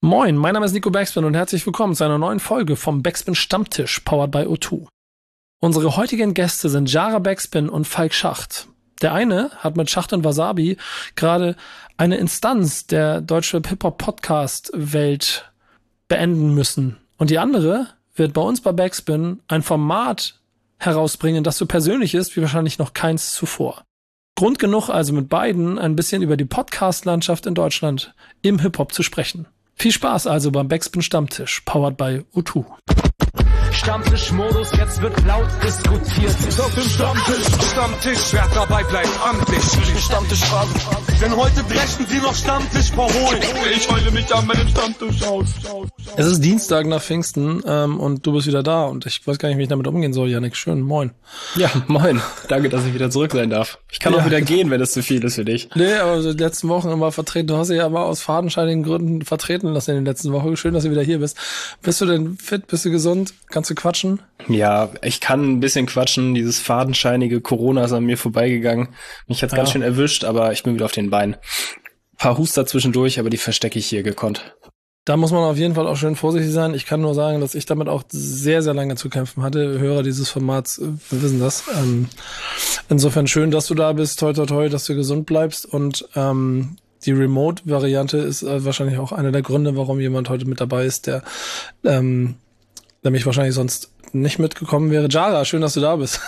Moin, mein Name ist Nico Backspin und herzlich willkommen zu einer neuen Folge vom Backspin Stammtisch, powered by O2. Unsere heutigen Gäste sind Jara Backspin und Falk Schacht. Der eine hat mit Schacht und Wasabi gerade eine Instanz der deutschen Hip-Hop-Podcast-Welt beenden müssen. Und die andere wird bei uns bei Backspin ein Format herausbringen, das so persönlich ist wie wahrscheinlich noch keins zuvor. Grund genug also mit beiden ein bisschen über die Podcast-Landschaft in Deutschland im Hip-Hop zu sprechen. Viel Spaß also beim Backspin Stammtisch, powered by O2. Stammtischmodus, jetzt wird laut diskutiert. Auf dem Stammtisch, wer dabei bleibt, amtlich. Stammtisch fragen, denn heute brechen sie noch Stammtisch verholen. Ich heule mich an meinem Stammtisch aus. Es ist Dienstag nach Pfingsten und du bist wieder da und ich weiß gar nicht, wie ich damit umgehen soll, Yannick. Schön, moin. Ja, moin. Danke, dass ich wieder zurück sein darf. Ich kann auch wieder gehen, wenn es zu viel ist für dich. Nee, aber so die letzten Wochen immer vertreten. Du hast dich ja immer aus fadenscheinigen Gründen vertreten lassen in den letzten Wochen. Schön, dass du wieder hier bist. Bist du denn fit? Bist du gesund? Kannst du quatschen? Ja, ich kann ein bisschen quatschen. Dieses fadenscheinige Corona ist an mir vorbeigegangen. Mich hat's ganz schön erwischt, aber ich bin wieder auf den Beinen. Ein paar Huster zwischendurch, aber die verstecke ich hier gekonnt. Da muss man auf jeden Fall auch schön vorsichtig sein. Ich kann nur sagen, dass ich damit auch sehr, sehr lange zu kämpfen hatte. Hörer dieses Formats wissen das. Insofern schön, dass du da bist. Toi, toi, toi, dass du gesund bleibst. Und die Remote-Variante ist wahrscheinlich auch einer der Gründe, warum jemand heute mit dabei ist, der nämlich wahrscheinlich sonst nicht mitgekommen wäre. Jara, schön, dass du da bist.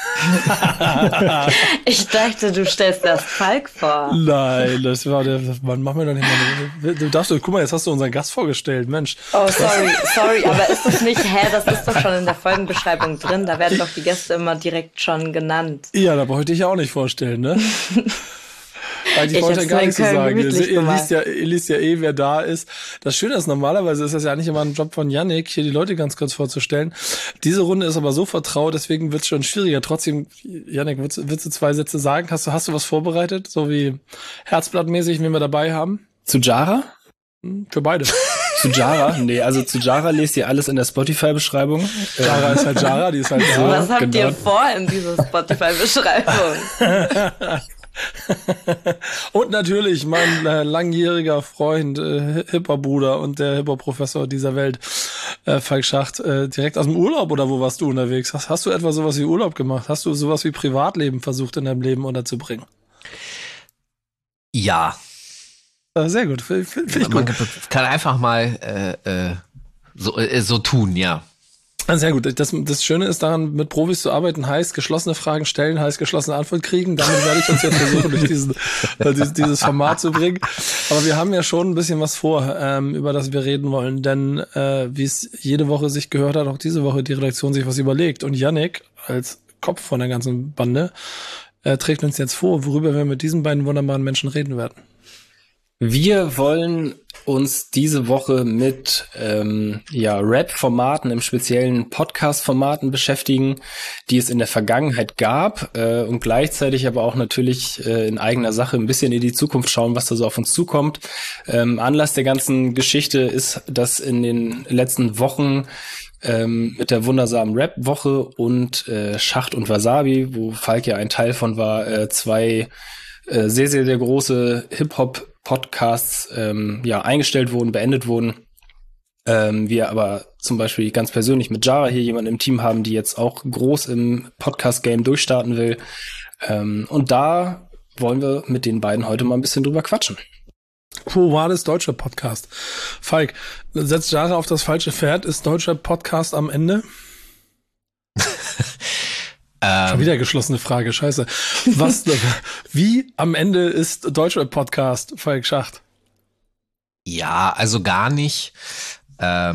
Ich dachte, du stellst erst Falk vor. Nein, das war der, man macht mir doch nicht mal, du darfst, guck mal, jetzt hast du unseren Gast vorgestellt, Mensch. Oh, sorry, aber ist das nicht, das ist doch schon in der Folgenbeschreibung drin, da werden doch die Gäste immer direkt schon genannt. Ja, da brauche ich dich ja auch nicht vorstellen, ne? Weil ich wollte ja gar nichts zu sagen. Ihr liest ja wer da ist. Das Schöne ist, normalerweise ist das ja nicht immer ein Job von Yannick, hier die Leute ganz kurz vorzustellen. Diese Runde ist aber so vertraut, deswegen wird es schon schwieriger. Trotzdem, Yannick, willst du 2 Sätze sagen? Hast du was vorbereitet? So wie herzblattmäßig, wen wir dabei haben? Zu Jara? Für beide. Zu Jara? Nee, also zu Jara lest ihr alles in der Spotify-Beschreibung. Jara ist halt Jara, die ist halt da. Was habt ihr vor in dieser Spotify-Beschreibung? Und natürlich mein langjähriger Freund, Hip-Hop-Bruder und der Hip-Hop-Professor dieser Welt, Falk Schacht, direkt aus dem Urlaub oder wo warst du unterwegs? Hast du etwa sowas wie Urlaub gemacht? Hast du sowas wie Privatleben versucht in deinem Leben unterzubringen? Ja. Sehr gut, find ich Man gut. kann einfach mal so tun, ja. Sehr gut. Das Schöne ist daran, mit Profis zu arbeiten, heißt geschlossene Fragen stellen, heißt geschlossene Antwort kriegen. Damit werde ich uns jetzt versuchen, durch dieses Format zu bringen. Aber wir haben ja schon ein bisschen was vor, über das wir reden wollen. Denn wie es jede Woche sich gehört hat, auch diese Woche die Redaktion sich was überlegt. Und Yannick, als Kopf von der ganzen Bande, trägt uns jetzt vor, worüber wir mit diesen beiden wunderbaren Menschen reden werden. Wir wollen uns diese Woche mit Rap-Formaten, im speziellen Podcast-Formaten beschäftigen, die es in der Vergangenheit gab und gleichzeitig aber auch natürlich in eigener Sache ein bisschen in die Zukunft schauen, was da so auf uns zukommt. Anlass der ganzen Geschichte ist, dass in den letzten Wochen mit der wundersamen Rap-Woche und Schacht und Wasabi, wo Falk ja ein Teil von war, 2 sehr, sehr, sehr große Hip-Hop-Podcasts eingestellt wurden, beendet wurden. Wir aber zum Beispiel ganz persönlich mit Jara hier jemanden im Team haben, die jetzt auch groß im Podcast-Game durchstarten will. Und da wollen wir mit den beiden heute mal ein bisschen drüber quatschen. Wo war das deutsche Podcast? Falk, setzt Jara auf das falsche Pferd. Ist deutscher Podcast am Ende? Schon wieder geschlossene Frage, scheiße. Wie am Ende ist deutscher Podcast, Falk Schacht? Ja, also gar nicht. Das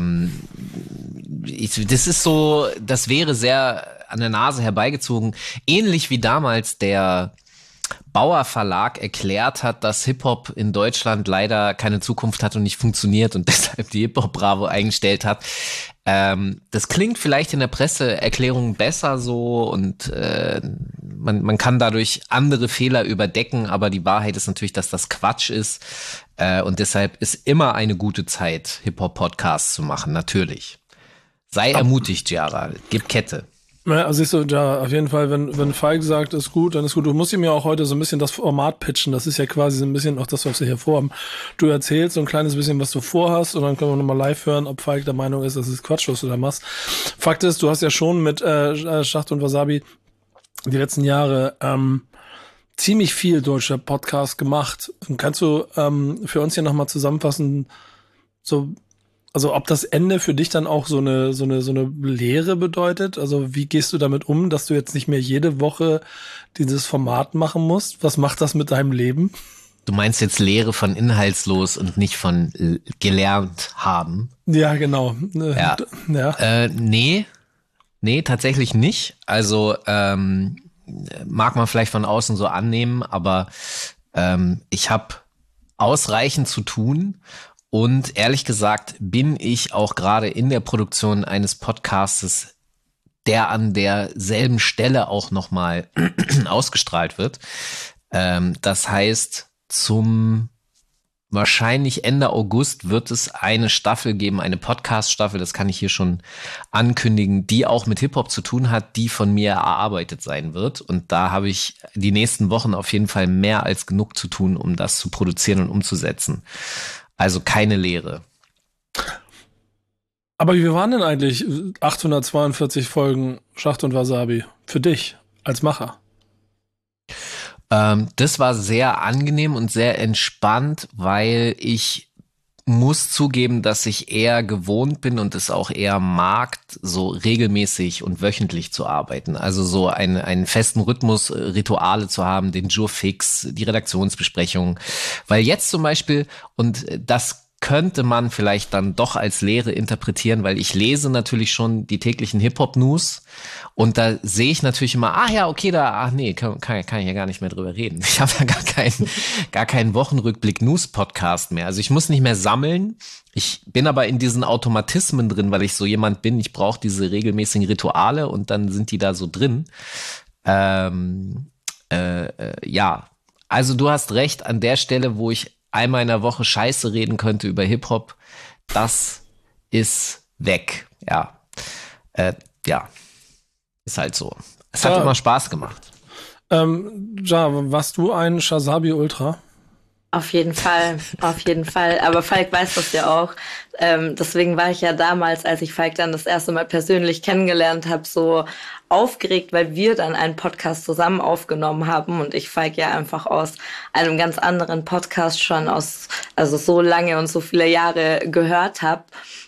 ist so, das wäre sehr an der Nase herbeigezogen. Ähnlich wie damals der Bauer Verlag erklärt hat, dass Hip-Hop in Deutschland leider keine Zukunft hat und nicht funktioniert und deshalb die Hip-Hop-Bravo eingestellt hat. Das klingt vielleicht in der Presseerklärung besser so und man kann dadurch andere Fehler überdecken, aber die Wahrheit ist natürlich, dass das Quatsch ist und deshalb ist immer eine gute Zeit, Hip-Hop-Podcasts zu machen, natürlich. Sei ermutigt, Jara, gib Kette. Ja, siehst du, ja, auf jeden Fall, wenn Falk sagt, ist gut, dann ist gut. Du musst ihm ja auch heute so ein bisschen das Format pitchen. Das ist ja quasi so ein bisschen auch das, was wir hier vorhaben. Du erzählst so ein kleines bisschen, was du vorhast, und dann können wir nochmal live hören, ob Falk der Meinung ist, das ist Quatsch, was du da machst. Fakt ist, du hast ja schon mit Schacht und Wasabi die letzten Jahre ziemlich viel deutscher Podcast gemacht. Kannst du für uns hier nochmal zusammenfassen, so, also ob das Ende für dich dann auch so eine Lehre bedeutet? Also wie gehst du damit um, dass du jetzt nicht mehr jede Woche dieses Format machen musst? Was macht das mit deinem Leben? Du meinst jetzt Lehre von inhaltslos und nicht von gelernt haben? Ja, genau. Ja. Nee, tatsächlich nicht. Also mag man vielleicht von außen so annehmen, aber ich habe ausreichend zu tun. Und ehrlich gesagt bin ich auch gerade in der Produktion eines Podcastes, der an derselben Stelle auch nochmal ausgestrahlt wird. Das heißt, zum wahrscheinlich Ende August wird es eine Staffel geben, eine Podcast-Staffel, das kann ich hier schon ankündigen, die auch mit Hip-Hop zu tun hat, die von mir erarbeitet sein wird. Und da habe ich die nächsten Wochen auf jeden Fall mehr als genug zu tun, um das zu produzieren und umzusetzen. Also keine Lehre. Aber wie waren denn eigentlich 842 Folgen Schacht und Wasabi für dich als Macher? Das war sehr angenehm und sehr entspannt, weil ich muss zugeben, dass ich eher gewohnt bin und es auch eher mag, so regelmäßig und wöchentlich zu arbeiten. Also so einen festen Rhythmus, Rituale zu haben, den Jour fix, die Redaktionsbesprechung. Weil jetzt zum Beispiel, und das könnte man vielleicht dann doch als Lehre interpretieren, weil ich lese natürlich schon die täglichen Hip-Hop-News und da sehe ich natürlich immer, kann ich ja gar nicht mehr drüber reden. Ich habe ja gar keinen Wochenrückblick-News-Podcast mehr. Also ich muss nicht mehr sammeln. Ich bin aber in diesen Automatismen drin, weil ich so jemand bin, ich brauche diese regelmäßigen Rituale und dann sind die da so drin. Ja, also du hast recht, an der Stelle, wo ich einmal in der Woche Scheiße reden könnte über Hip-Hop, das ist weg. Ja, ist halt so. Es hat immer Spaß gemacht. Warst du ein Shazabi Ultra? Auf jeden Fall. Aber Falk weiß das ja auch. Deswegen war ich ja damals, als ich Falk dann das erste Mal persönlich kennengelernt habe, so aufgeregt, weil wir dann einen Podcast zusammen aufgenommen haben und ich Falk ja einfach aus einem ganz anderen Podcast schon also so lange und so viele Jahre gehört habe.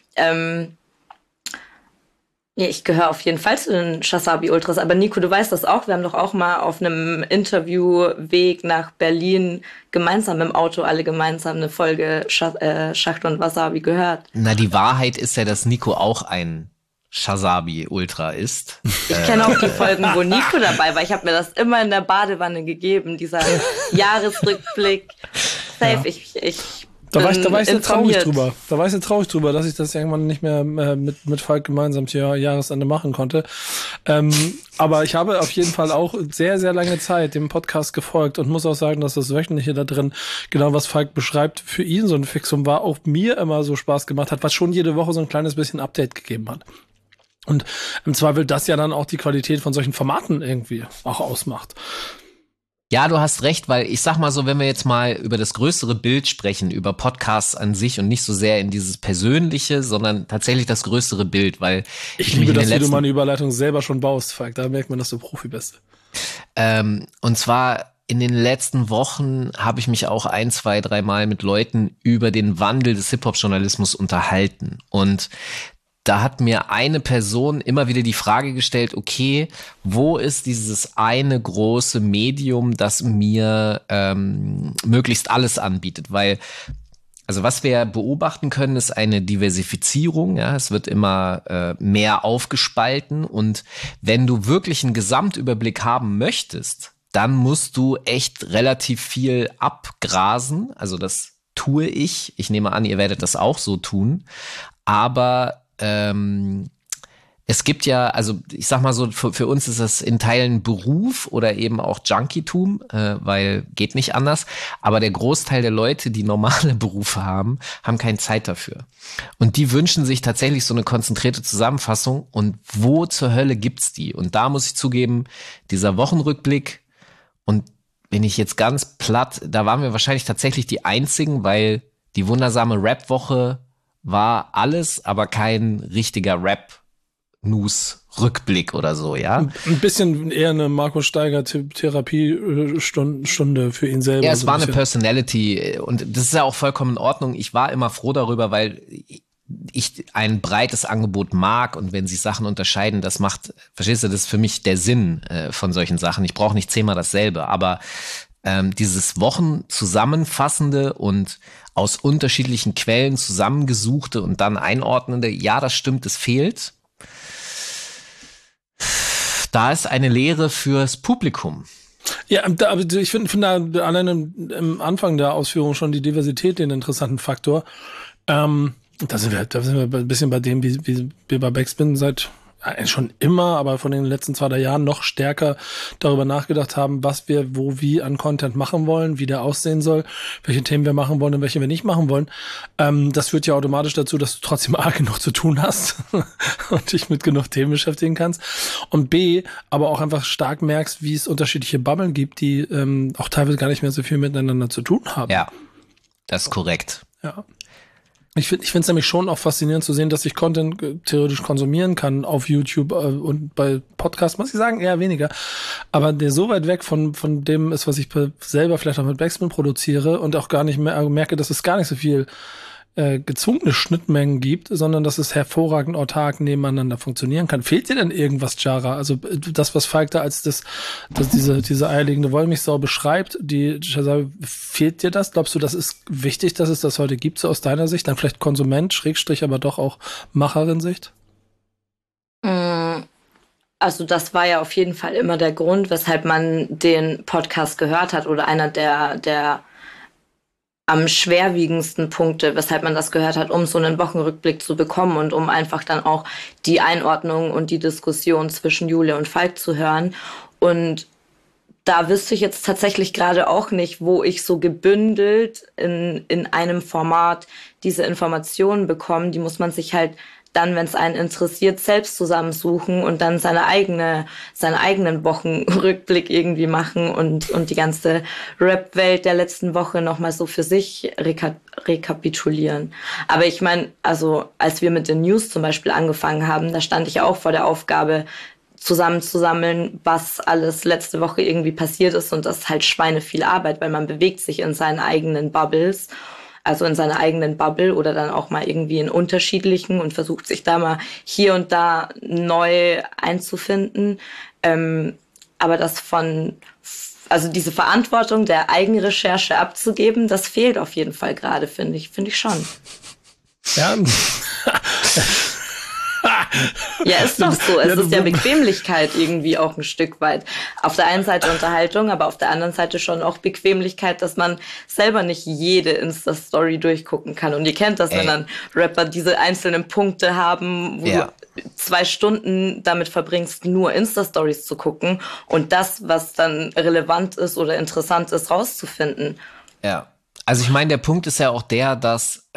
Ich gehöre auf jeden Fall zu den Shazabi Ultras, aber Nico, du weißt das auch, wir haben doch auch mal auf einem Interviewweg nach Berlin gemeinsam im Auto alle gemeinsam eine Folge Schacht und Wasabi gehört. Na, die Wahrheit ist ja, dass Nico auch ein Shazabi Ultra ist. Ich kenne auch die Folgen, wo Nico dabei war. Ich habe mir das immer in der Badewanne gegeben, dieser Jahresrückblick. Safe, ja. Da war ich sehr traurig drüber. Dass ich das irgendwann nicht mehr mit Falk gemeinsam zu Jahresende machen konnte. Aber ich habe auf jeden Fall auch sehr, sehr lange Zeit dem Podcast gefolgt und muss auch sagen, dass das Wöchentliche da drin, genau was Falk beschreibt, für ihn so ein Fixum war, auch mir immer so Spaß gemacht hat, was schon jede Woche so ein kleines bisschen Update gegeben hat. Und im Zweifel das ja dann auch die Qualität von solchen Formaten irgendwie auch ausmacht. Ja, du hast recht, weil ich sag mal so, wenn wir jetzt mal über das größere Bild sprechen, über Podcasts an sich und nicht so sehr in dieses Persönliche, sondern tatsächlich das größere Bild, weil ich liebe das, wie du meine Überleitung selber schon baust, Falk, da merkt man, dass du Profi bist. Und zwar in den letzten Wochen habe ich mich auch 1, 2, 3 Mal mit Leuten über den Wandel des Hip-Hop-Journalismus unterhalten und da hat mir eine Person immer wieder die Frage gestellt, okay, wo ist dieses eine große Medium, das mir möglichst alles anbietet? Weil, also was wir beobachten können, ist eine Diversifizierung. Ja, es wird immer mehr aufgespalten. Und wenn du wirklich einen Gesamtüberblick haben möchtest, dann musst du echt relativ viel abgrasen. Also das tue ich. Ich nehme an, ihr werdet das auch so tun. Aber Es gibt ja, also ich sag mal so, für uns ist das in Teilen Beruf oder eben auch Junkietum, weil geht nicht anders. Aber der Großteil der Leute, die normale Berufe haben keine Zeit dafür. Und die wünschen sich tatsächlich so eine konzentrierte Zusammenfassung. Und wo zur Hölle gibt's die? Und da muss ich zugeben, dieser Wochenrückblick, und bin ich jetzt ganz platt, da waren wir wahrscheinlich tatsächlich die Einzigen, weil die wundersame Rap-Woche war alles, aber kein richtiger Rap-News-Rückblick oder so, ja? Ein bisschen eher eine Markus Steiger Therapiestunde für ihn selber. Ja, es war eine Personality und das ist ja auch vollkommen in Ordnung. Ich war immer froh darüber, weil ich ein breites Angebot mag und wenn sich Sachen unterscheiden, das macht, verstehst du, das ist für mich der Sinn von solchen Sachen. Ich brauche nicht 10-mal dasselbe, aber dieses Wochenzusammenfassende und aus unterschiedlichen Quellen zusammengesuchte und dann einordnende, ja, das stimmt, es fehlt. Da ist eine Lehre fürs Publikum. Ja, aber ich finde da allein im Anfang der Ausführung schon die Diversität den interessanten Faktor. Da sind wir ein bisschen bei dem, wie wir bei Backspin seit schon immer, aber von den letzten 2-3 Jahren noch stärker darüber nachgedacht haben, was wir wie an Content machen wollen, wie der aussehen soll, welche Themen wir machen wollen und welche wir nicht machen wollen. Das führt ja automatisch dazu, dass du trotzdem A, genug zu tun hast und dich mit genug Themen beschäftigen kannst und B, aber auch einfach stark merkst, wie es unterschiedliche Bubblen gibt, die auch teilweise gar nicht mehr so viel miteinander zu tun haben. Ja, das ist korrekt. Ja. Ich finde es nämlich schon auch faszinierend zu sehen, dass ich Content theoretisch konsumieren kann auf YouTube und bei Podcasts, muss ich sagen, eher weniger. Aber der so weit weg von dem ist, was ich selber vielleicht auch mit Backspin produziere und auch gar nicht mehr merke, dass es gar nicht so viel gezwungene Schnittmengen gibt, sondern dass es hervorragend autark nebeneinander funktionieren kann. Fehlt dir denn irgendwas, Jara? Also das, was Falk da als diese eierlegende Wollmilchsau beschreibt, fehlt dir das? Glaubst du, das ist wichtig, dass es das heute gibt, so aus deiner Sicht? Dann vielleicht Konsument, Schrägstrich, aber doch auch Macherin-Sicht? Also das war ja auf jeden Fall immer der Grund, weshalb man den Podcast gehört hat oder einer der am schwerwiegendsten Punkte, weshalb man das gehört hat, um so einen Wochenrückblick zu bekommen und um einfach dann auch die Einordnung und die Diskussion zwischen Jule und Falk zu hören. Und da wüsste ich jetzt tatsächlich gerade auch nicht, wo ich so gebündelt in einem Format diese Informationen bekomme. Die muss man sich halt dann, wenn es einen interessiert, selbst zusammensuchen und dann seinen eigenen Wochenrückblick irgendwie machen und die ganze Rap-Welt der letzten Woche nochmal so für sich rekapitulieren. Aber ich meine, also als wir mit den News zum Beispiel angefangen haben, da stand ich auch vor der Aufgabe, zusammenzusammeln, was alles letzte Woche irgendwie passiert ist, und das ist halt schweineviel Arbeit, weil man bewegt sich in seinen eigenen Bubbles, also in seiner eigenen Bubble oder dann auch mal irgendwie in unterschiedlichen und versucht sich da mal hier und da neu einzufinden. Aber also diese Verantwortung der Eigenrecherche abzugeben, das fehlt auf jeden Fall gerade, finde ich schon. Ja. Ja, ist doch so. Es ist ja Bequemlichkeit irgendwie auch ein Stück weit. Auf der einen Seite Unterhaltung, aber auf der anderen Seite schon auch Bequemlichkeit, dass man selber nicht jede Insta-Story durchgucken kann. Und ihr kennt das, wenn dann Rapper diese einzelnen Punkte haben, wo du 2 Stunden damit verbringst, nur Insta-Stories zu gucken und das, was dann relevant ist oder interessant ist, rauszufinden. Ja, also ich meine, der Punkt ist ja auch der, dass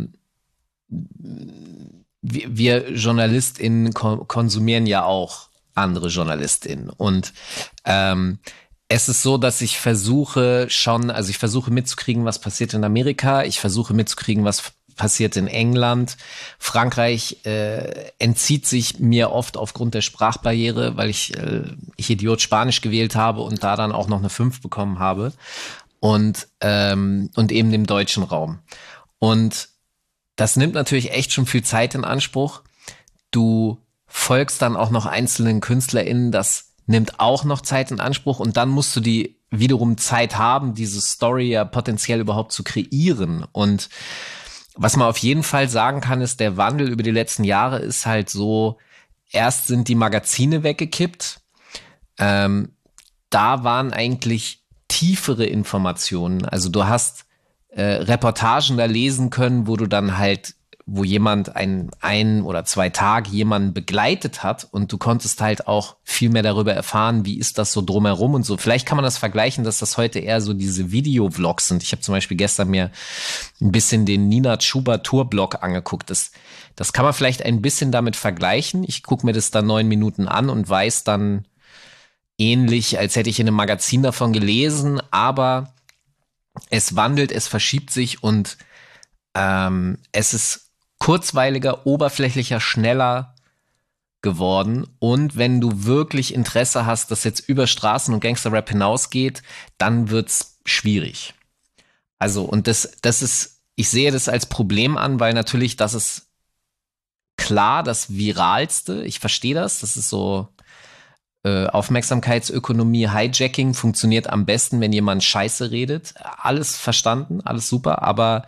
wir JournalistInnen konsumieren ja auch andere JournalistInnen. Und es ist so, dass ich versuche mitzukriegen, was passiert in Amerika. Ich versuche mitzukriegen, was passiert in England. Frankreich entzieht sich mir oft aufgrund der Sprachbarriere, weil ich Idiot Spanisch gewählt habe und da dann auch noch eine 5 bekommen habe. Und eben dem deutschen Raum. Und das nimmt natürlich echt schon viel Zeit in Anspruch. Du folgst dann auch noch einzelnen KünstlerInnen, das nimmt auch noch Zeit in Anspruch und dann musst du die wiederum Zeit haben, diese Story ja potenziell überhaupt zu kreieren. Und was man auf jeden Fall sagen kann, ist, der Wandel über die letzten Jahre ist halt so, erst sind die Magazine weggekippt, da waren eigentlich tiefere Informationen, also du hast Reportagen da lesen können, wo du dann halt wo jemand ein oder 2 Tage jemanden begleitet hat und du konntest halt auch viel mehr darüber erfahren, wie ist das so drumherum und so. Vielleicht kann man das vergleichen, dass das heute eher so diese Video-Vlogs sind. Ich habe zum Beispiel gestern mir ein bisschen den Nina Chuba Tour-Blog angeguckt. Das kann man vielleicht ein bisschen damit vergleichen. Ich gucke mir das dann 9 Minuten an und weiß dann ähnlich, als hätte ich in einem Magazin davon gelesen, aber es wandelt, es verschiebt sich und es ist kurzweiliger, oberflächlicher, schneller geworden. Und wenn du wirklich Interesse hast, dass jetzt über Straßen- und Gangster-Rap hinausgeht, dann wird's schwierig. Also, und das ist, ich sehe das als Problem an, weil natürlich, das ist klar das Viralste. Ich verstehe das. Das ist so Aufmerksamkeitsökonomie, Hijacking funktioniert am besten, wenn jemand Scheiße redet. Alles verstanden, alles super, aber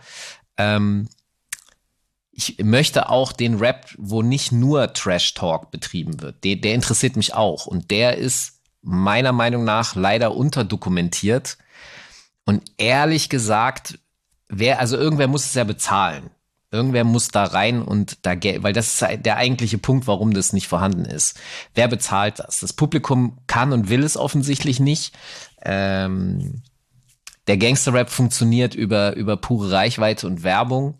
ich möchte auch den Rap, wo nicht nur Trash-Talk betrieben wird. Der interessiert mich auch. Und der ist meiner Meinung nach leider unterdokumentiert. Und ehrlich gesagt, irgendwer muss es ja bezahlen. Irgendwer muss da rein und da Geld, weil das ist der eigentliche Punkt, warum das nicht vorhanden ist. Wer bezahlt das? Das Publikum kann und will es offensichtlich nicht. Der Gangster-Rap funktioniert über pure Reichweite und Werbung.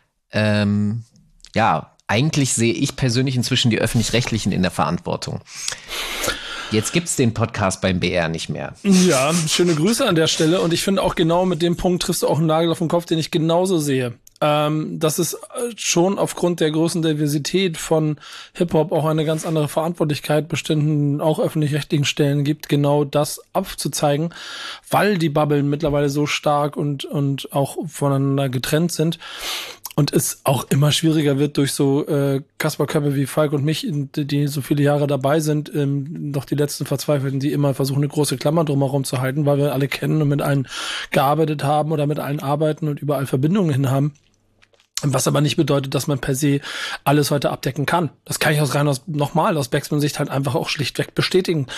Eigentlich sehe ich persönlich inzwischen die Öffentlich-Rechtlichen in der Verantwortung. Jetzt gibt's den Podcast beim BR nicht mehr. Ja, schöne Grüße an der Stelle. Und ich finde auch genau mit dem Punkt triffst du auch einen Nagel auf den Kopf, den ich genauso sehe. Dass es schon aufgrund der großen Diversität von Hip-Hop auch eine ganz andere Verantwortlichkeit bestimmten, auch öffentlich-rechtlichen Stellen gibt, genau das aufzuzeigen, weil die Bubblen mittlerweile so stark und auch voneinander getrennt sind. Und es auch immer schwieriger wird durch so Kasperköpfe wie Falk und mich, die so viele Jahre dabei sind, noch die letzten Verzweifelten, die immer versuchen, eine große Klammer drumherum zu halten, weil wir alle kennen und mit allen gearbeitet haben oder mit allen arbeiten und überall Verbindungen hin haben. Was aber nicht bedeutet, dass man per se alles heute abdecken kann. Das kann ich aus Backspin-Sicht halt einfach auch schlichtweg bestätigen.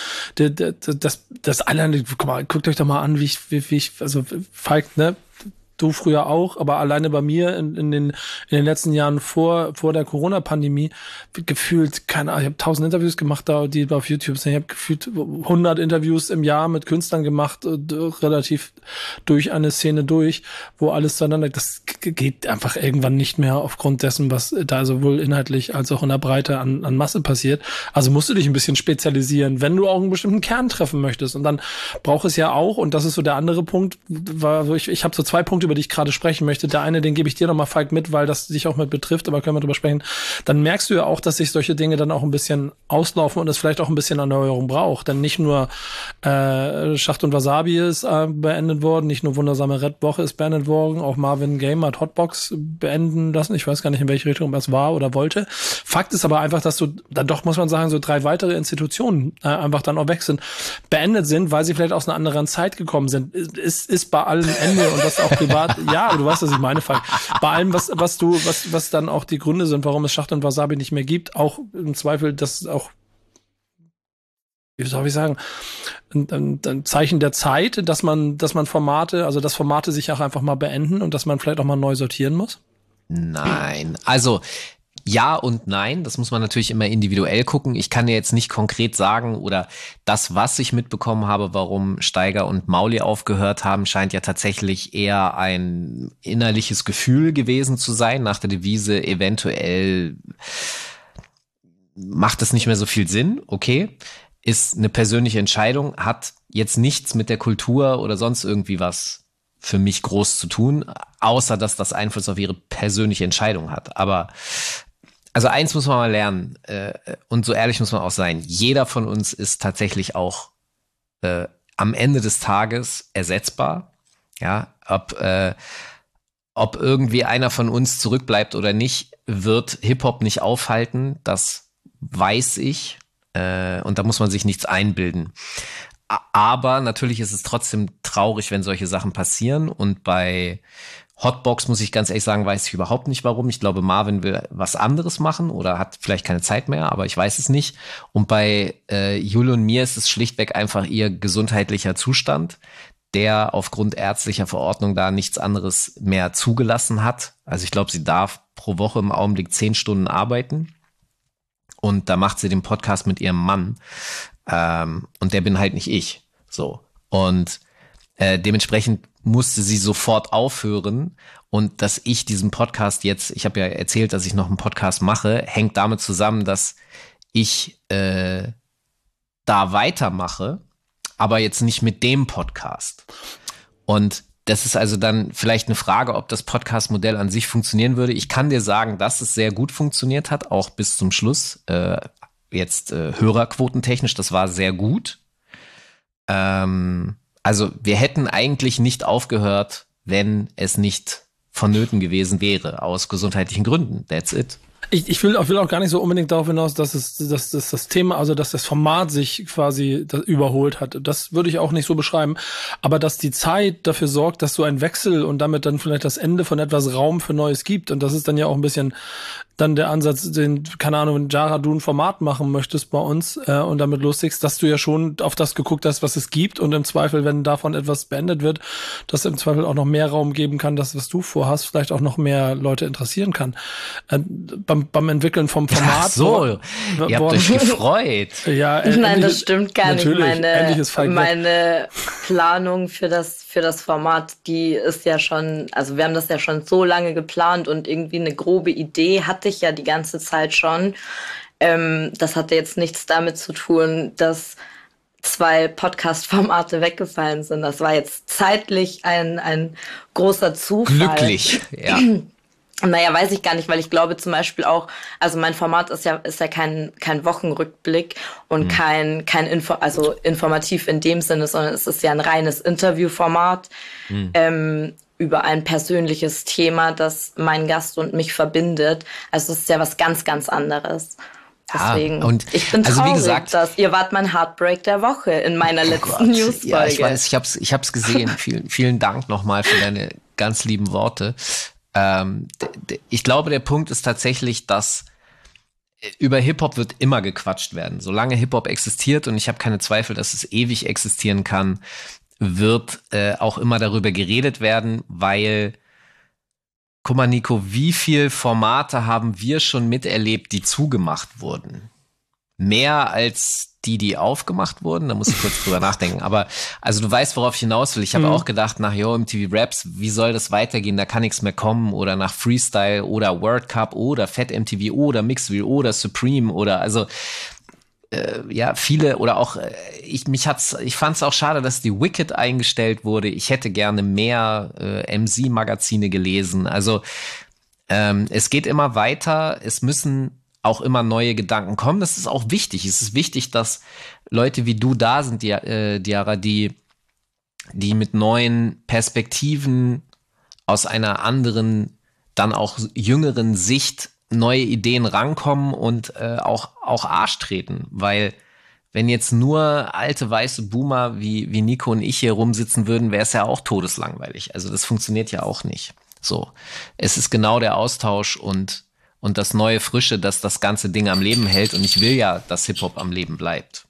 Das alleine, guck mal, guckt euch doch mal an, wie ich, also Falk, ne? Du früher auch, aber alleine bei mir in den letzten Jahren vor der Corona-Pandemie gefühlt, keine Ahnung, ich habe 1000 Interviews gemacht, die auf YouTube sind. Ich habe gefühlt 100 Interviews im Jahr mit Künstlern gemacht, relativ durch eine Szene durch, wo alles zueinander, das geht einfach irgendwann nicht mehr aufgrund dessen, was da sowohl inhaltlich als auch in der Breite an Masse passiert. Also musst du dich ein bisschen spezialisieren, wenn du auch einen bestimmten Kern treffen möchtest. Und dann braucht es ja auch, und das ist so der andere Punkt, ich habe so 2 Punkte, über die ich gerade sprechen möchte. Der eine, den gebe ich dir nochmal, Falk, mit, weil das dich auch mit betrifft, aber können wir drüber sprechen. Dann merkst du ja auch, dass sich solche Dinge dann auch ein bisschen auslaufen und es vielleicht auch ein bisschen Erneuerung braucht. Denn nicht nur Schacht und Wasabi ist beendet worden, nicht nur Wundersame Red-Woche ist beendet worden, auch Marvin Game hat Hotbox beenden lassen. Ich weiß gar nicht, in welche Richtung das war oder wollte. Fakt ist aber einfach, dass du dann doch, muss man sagen, so 3 weitere Institutionen einfach dann auch weg sind, beendet sind, weil sie vielleicht aus einer anderen Zeit gekommen sind. Ist bei allem Ende und das auch privat. Ja, aber du weißt, was ich meine, Falk. Bei allem, was dann auch die Gründe sind, warum es Schacht und Wasabi nicht mehr gibt, auch im Zweifel, das auch, wie soll ich sagen, ein Zeichen der Zeit, dass man Formate sich auch einfach mal beenden und dass man vielleicht auch mal neu sortieren muss? Nein, also ja und nein, das muss man natürlich immer individuell gucken. Ich kann dir jetzt nicht konkret sagen, oder das, was ich mitbekommen habe, warum Steiger und Mauli aufgehört haben, scheint ja tatsächlich eher ein innerliches Gefühl gewesen zu sein, nach der Devise eventuell macht es nicht mehr so viel Sinn, okay, ist eine persönliche Entscheidung, hat jetzt nichts mit der Kultur oder sonst irgendwie was für mich groß zu tun, außer dass das Einfluss auf ihre persönliche Entscheidung hat. Aber also eins muss man mal lernen, und so ehrlich muss man auch sein, jeder von uns ist tatsächlich auch am Ende des Tages ersetzbar. Ja, ob irgendwie einer von uns zurückbleibt oder nicht, wird Hip-Hop nicht aufhalten, das weiß ich, und da muss man sich nichts einbilden. Aber natürlich ist es trotzdem traurig, wenn solche Sachen passieren, und bei Hotbox, muss ich ganz ehrlich sagen, weiß ich überhaupt nicht warum. Ich glaube, Marvin will was anderes machen oder hat vielleicht keine Zeit mehr, aber ich weiß es nicht. Und bei Jule und mir ist es schlichtweg einfach ihr gesundheitlicher Zustand, der aufgrund ärztlicher Verordnung da nichts anderes mehr zugelassen hat. Also ich glaube, sie darf pro Woche im Augenblick 10 Stunden arbeiten. Und da macht sie den Podcast mit ihrem Mann. Und der bin halt nicht ich. So. Und dementsprechend musste sie sofort aufhören. Und dass ich diesen Podcast jetzt, ich habe ja erzählt, dass ich noch einen Podcast mache, hängt damit zusammen, dass ich da weitermache, aber jetzt nicht mit dem Podcast. Und das ist also dann vielleicht eine Frage, ob das Podcast-Modell an sich funktionieren würde. Ich kann dir sagen, dass es sehr gut funktioniert hat, auch bis zum Schluss. Hörerquotentechnisch, das war sehr gut. Also wir hätten eigentlich nicht aufgehört, wenn es nicht vonnöten gewesen wäre, aus gesundheitlichen Gründen. That's it. Ich will auch gar nicht so unbedingt darauf hinaus, dass das Thema, also dass das Format sich quasi überholt hat. Das würde ich auch nicht so beschreiben. Aber dass die Zeit dafür sorgt, dass so ein Wechsel und damit dann vielleicht das Ende von etwas Raum für Neues gibt. Und das ist dann ja auch ein bisschen dann der Ansatz, den, keine Ahnung, wenn Jara, du ein Format machen möchtest bei uns und damit loslegst, dass du ja schon auf das geguckt hast, was es gibt und im Zweifel, wenn davon etwas beendet wird, dass im Zweifel auch noch mehr Raum geben kann, das, was du vorhast, vielleicht auch noch mehr Leute interessieren kann. Beim Entwickeln vom Format. Ach so, ihr habt euch gefreut. Ja, nein, das stimmt gar nicht. Meine Planung für das Format, die ist ja schon, also wir haben das ja schon so lange geplant und irgendwie eine grobe Idee hatte ich ja die ganze Zeit schon. Das hatte jetzt nichts damit zu tun, dass 2 Podcast-Formate weggefallen sind. Das war jetzt zeitlich ein großer Zufall. Glücklich, ja. Naja, weiß ich gar nicht, weil ich glaube zum Beispiel auch, also mein Format ist ja kein Wochenrückblick und kein informativ in dem Sinne, sondern es ist ja ein reines Interviewformat über ein persönliches Thema, das meinen Gast und mich verbindet. Also es ist ja was ganz, ganz anderes. Deswegen, und ich bin also traurig, wie gesagt, dass ihr wart mein Heartbreak der Woche in meiner letzten Newsfolge. Ja, ich weiß, ich hab's gesehen. Vielen Dank nochmal für deine ganz lieben Worte. Ich glaube, der Punkt ist tatsächlich, dass über Hip-Hop wird immer gequatscht werden. Solange Hip-Hop existiert, und ich habe keine Zweifel, dass es ewig existieren kann, wird auch immer darüber geredet werden, weil, guck mal, Nico, wie viel Formate haben wir schon miterlebt, die zugemacht wurden? Mehr als die aufgemacht wurden, da muss ich kurz drüber nachdenken. Aber also du weißt, worauf ich hinaus will. Ich habe auch gedacht, nach MTV Raps, wie soll das weitergehen? Da kann nichts mehr kommen. Oder nach Freestyle oder World Cup oder Fat MTV oder Mixville oder Supreme oder also viele oder auch ich fand es auch schade, dass die Wicked eingestellt wurde. Ich hätte gerne mehr MC-Magazine gelesen. Also es geht immer weiter. Es müssen auch immer neue Gedanken kommen. Das ist auch wichtig. Es ist wichtig, dass Leute wie du da sind, Diarra, die mit neuen Perspektiven aus einer anderen, dann auch jüngeren Sicht neue Ideen rankommen und auch Arsch treten. Weil wenn jetzt nur alte weiße Boomer wie Nico und ich hier rumsitzen würden, wäre es ja auch todeslangweilig. Also das funktioniert ja auch nicht. So, es ist genau der Austausch und das neue Frische, das das ganze Ding am Leben hält. Und ich will ja, dass Hip-Hop am Leben bleibt.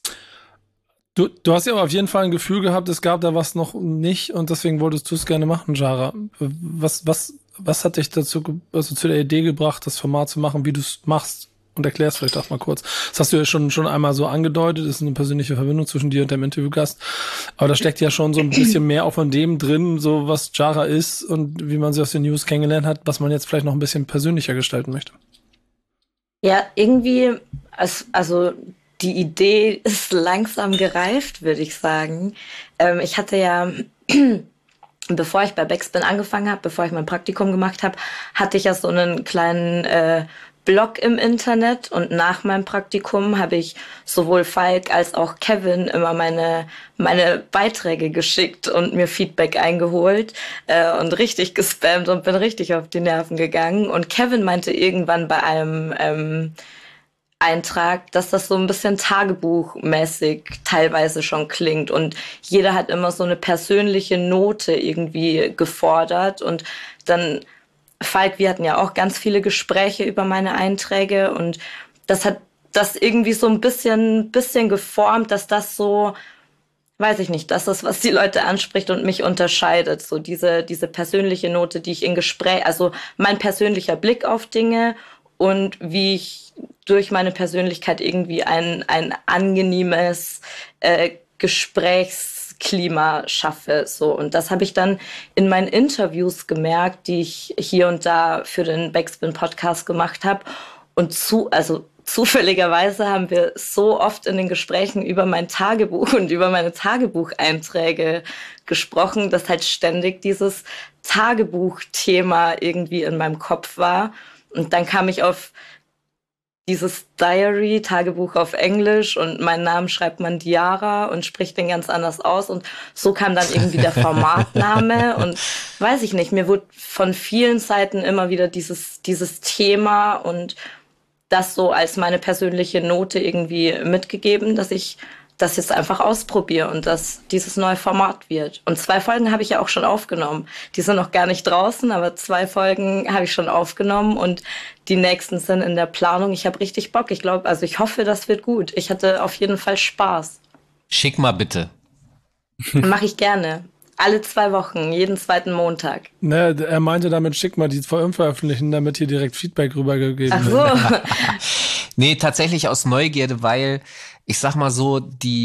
Du hast ja aber auf jeden Fall ein Gefühl gehabt, es gab da was noch nicht und deswegen wolltest du es gerne machen, Jara. Was hat dich dazu, also zu der Idee gebracht, das Format zu machen, wie du es machst? Und erklär's vielleicht auch mal kurz. Das hast du ja schon einmal so angedeutet, ist eine persönliche Verbindung zwischen dir und dem Interviewgast. Aber da steckt ja schon so ein bisschen mehr auch von dem drin, so was Jara ist und wie man sie aus den News kennengelernt hat, was man jetzt vielleicht noch ein bisschen persönlicher gestalten möchte. Ja, irgendwie, also die Idee ist langsam gereift, würde ich sagen. Ich hatte ja, bevor ich bei Backspin angefangen habe, bevor ich mein Praktikum gemacht habe, hatte ich ja so einen kleinen Blog im Internet und nach meinem Praktikum habe ich sowohl Falk als auch Kevin immer meine Beiträge geschickt und mir Feedback eingeholt und richtig gespammt und bin richtig auf die Nerven gegangen. Und Kevin meinte irgendwann bei einem Eintrag, dass das so ein bisschen tagebuchmäßig teilweise schon klingt und jeder hat immer so eine persönliche Note irgendwie gefordert und dann Falk, wir hatten ja auch ganz viele Gespräche über meine Einträge und das hat das irgendwie so ein bisschen geformt, dass das so weiß ich nicht, das ist, was die Leute anspricht und mich unterscheidet. So diese persönliche Note, die ich in Gespräch, also mein persönlicher Blick auf Dinge und wie ich durch meine Persönlichkeit irgendwie ein angenehmes Gesprächsklima schaffe. So. Und das habe ich dann in meinen Interviews gemerkt, die ich hier und da für den Backspin-Podcast gemacht habe. Und zufälligerweise haben wir so oft in den Gesprächen über mein Tagebuch und über meine Tagebucheinträge gesprochen, dass halt ständig dieses Tagebuchthema irgendwie in meinem Kopf war. Und dann kam ich auf dieses Diary, Tagebuch auf Englisch, und meinen Namen schreibt man Diara und spricht den ganz anders aus. Und so kam dann irgendwie der Formatname. Und weiß ich nicht, mir wurde von vielen Seiten immer wieder dieses Thema und das so als meine persönliche Note irgendwie mitgegeben, dass ich das jetzt einfach ausprobiere und dass dieses neue Format wird. Und 2 Folgen habe ich ja auch schon aufgenommen. Die sind noch gar nicht draußen, aber 2 Folgen habe ich schon aufgenommen und die nächsten sind in der Planung. Ich habe richtig Bock. Ich hoffe, das wird gut. Ich hatte auf jeden Fall Spaß. Schick mal bitte. Mache ich gerne. Alle 2 Wochen, jeden 2. Montag. Ne, er meinte damit, schick mal die veröffentlichen, damit hier direkt Feedback rübergegeben Ach so. wird. Nee, tatsächlich aus Neugierde, weil ich sag mal so,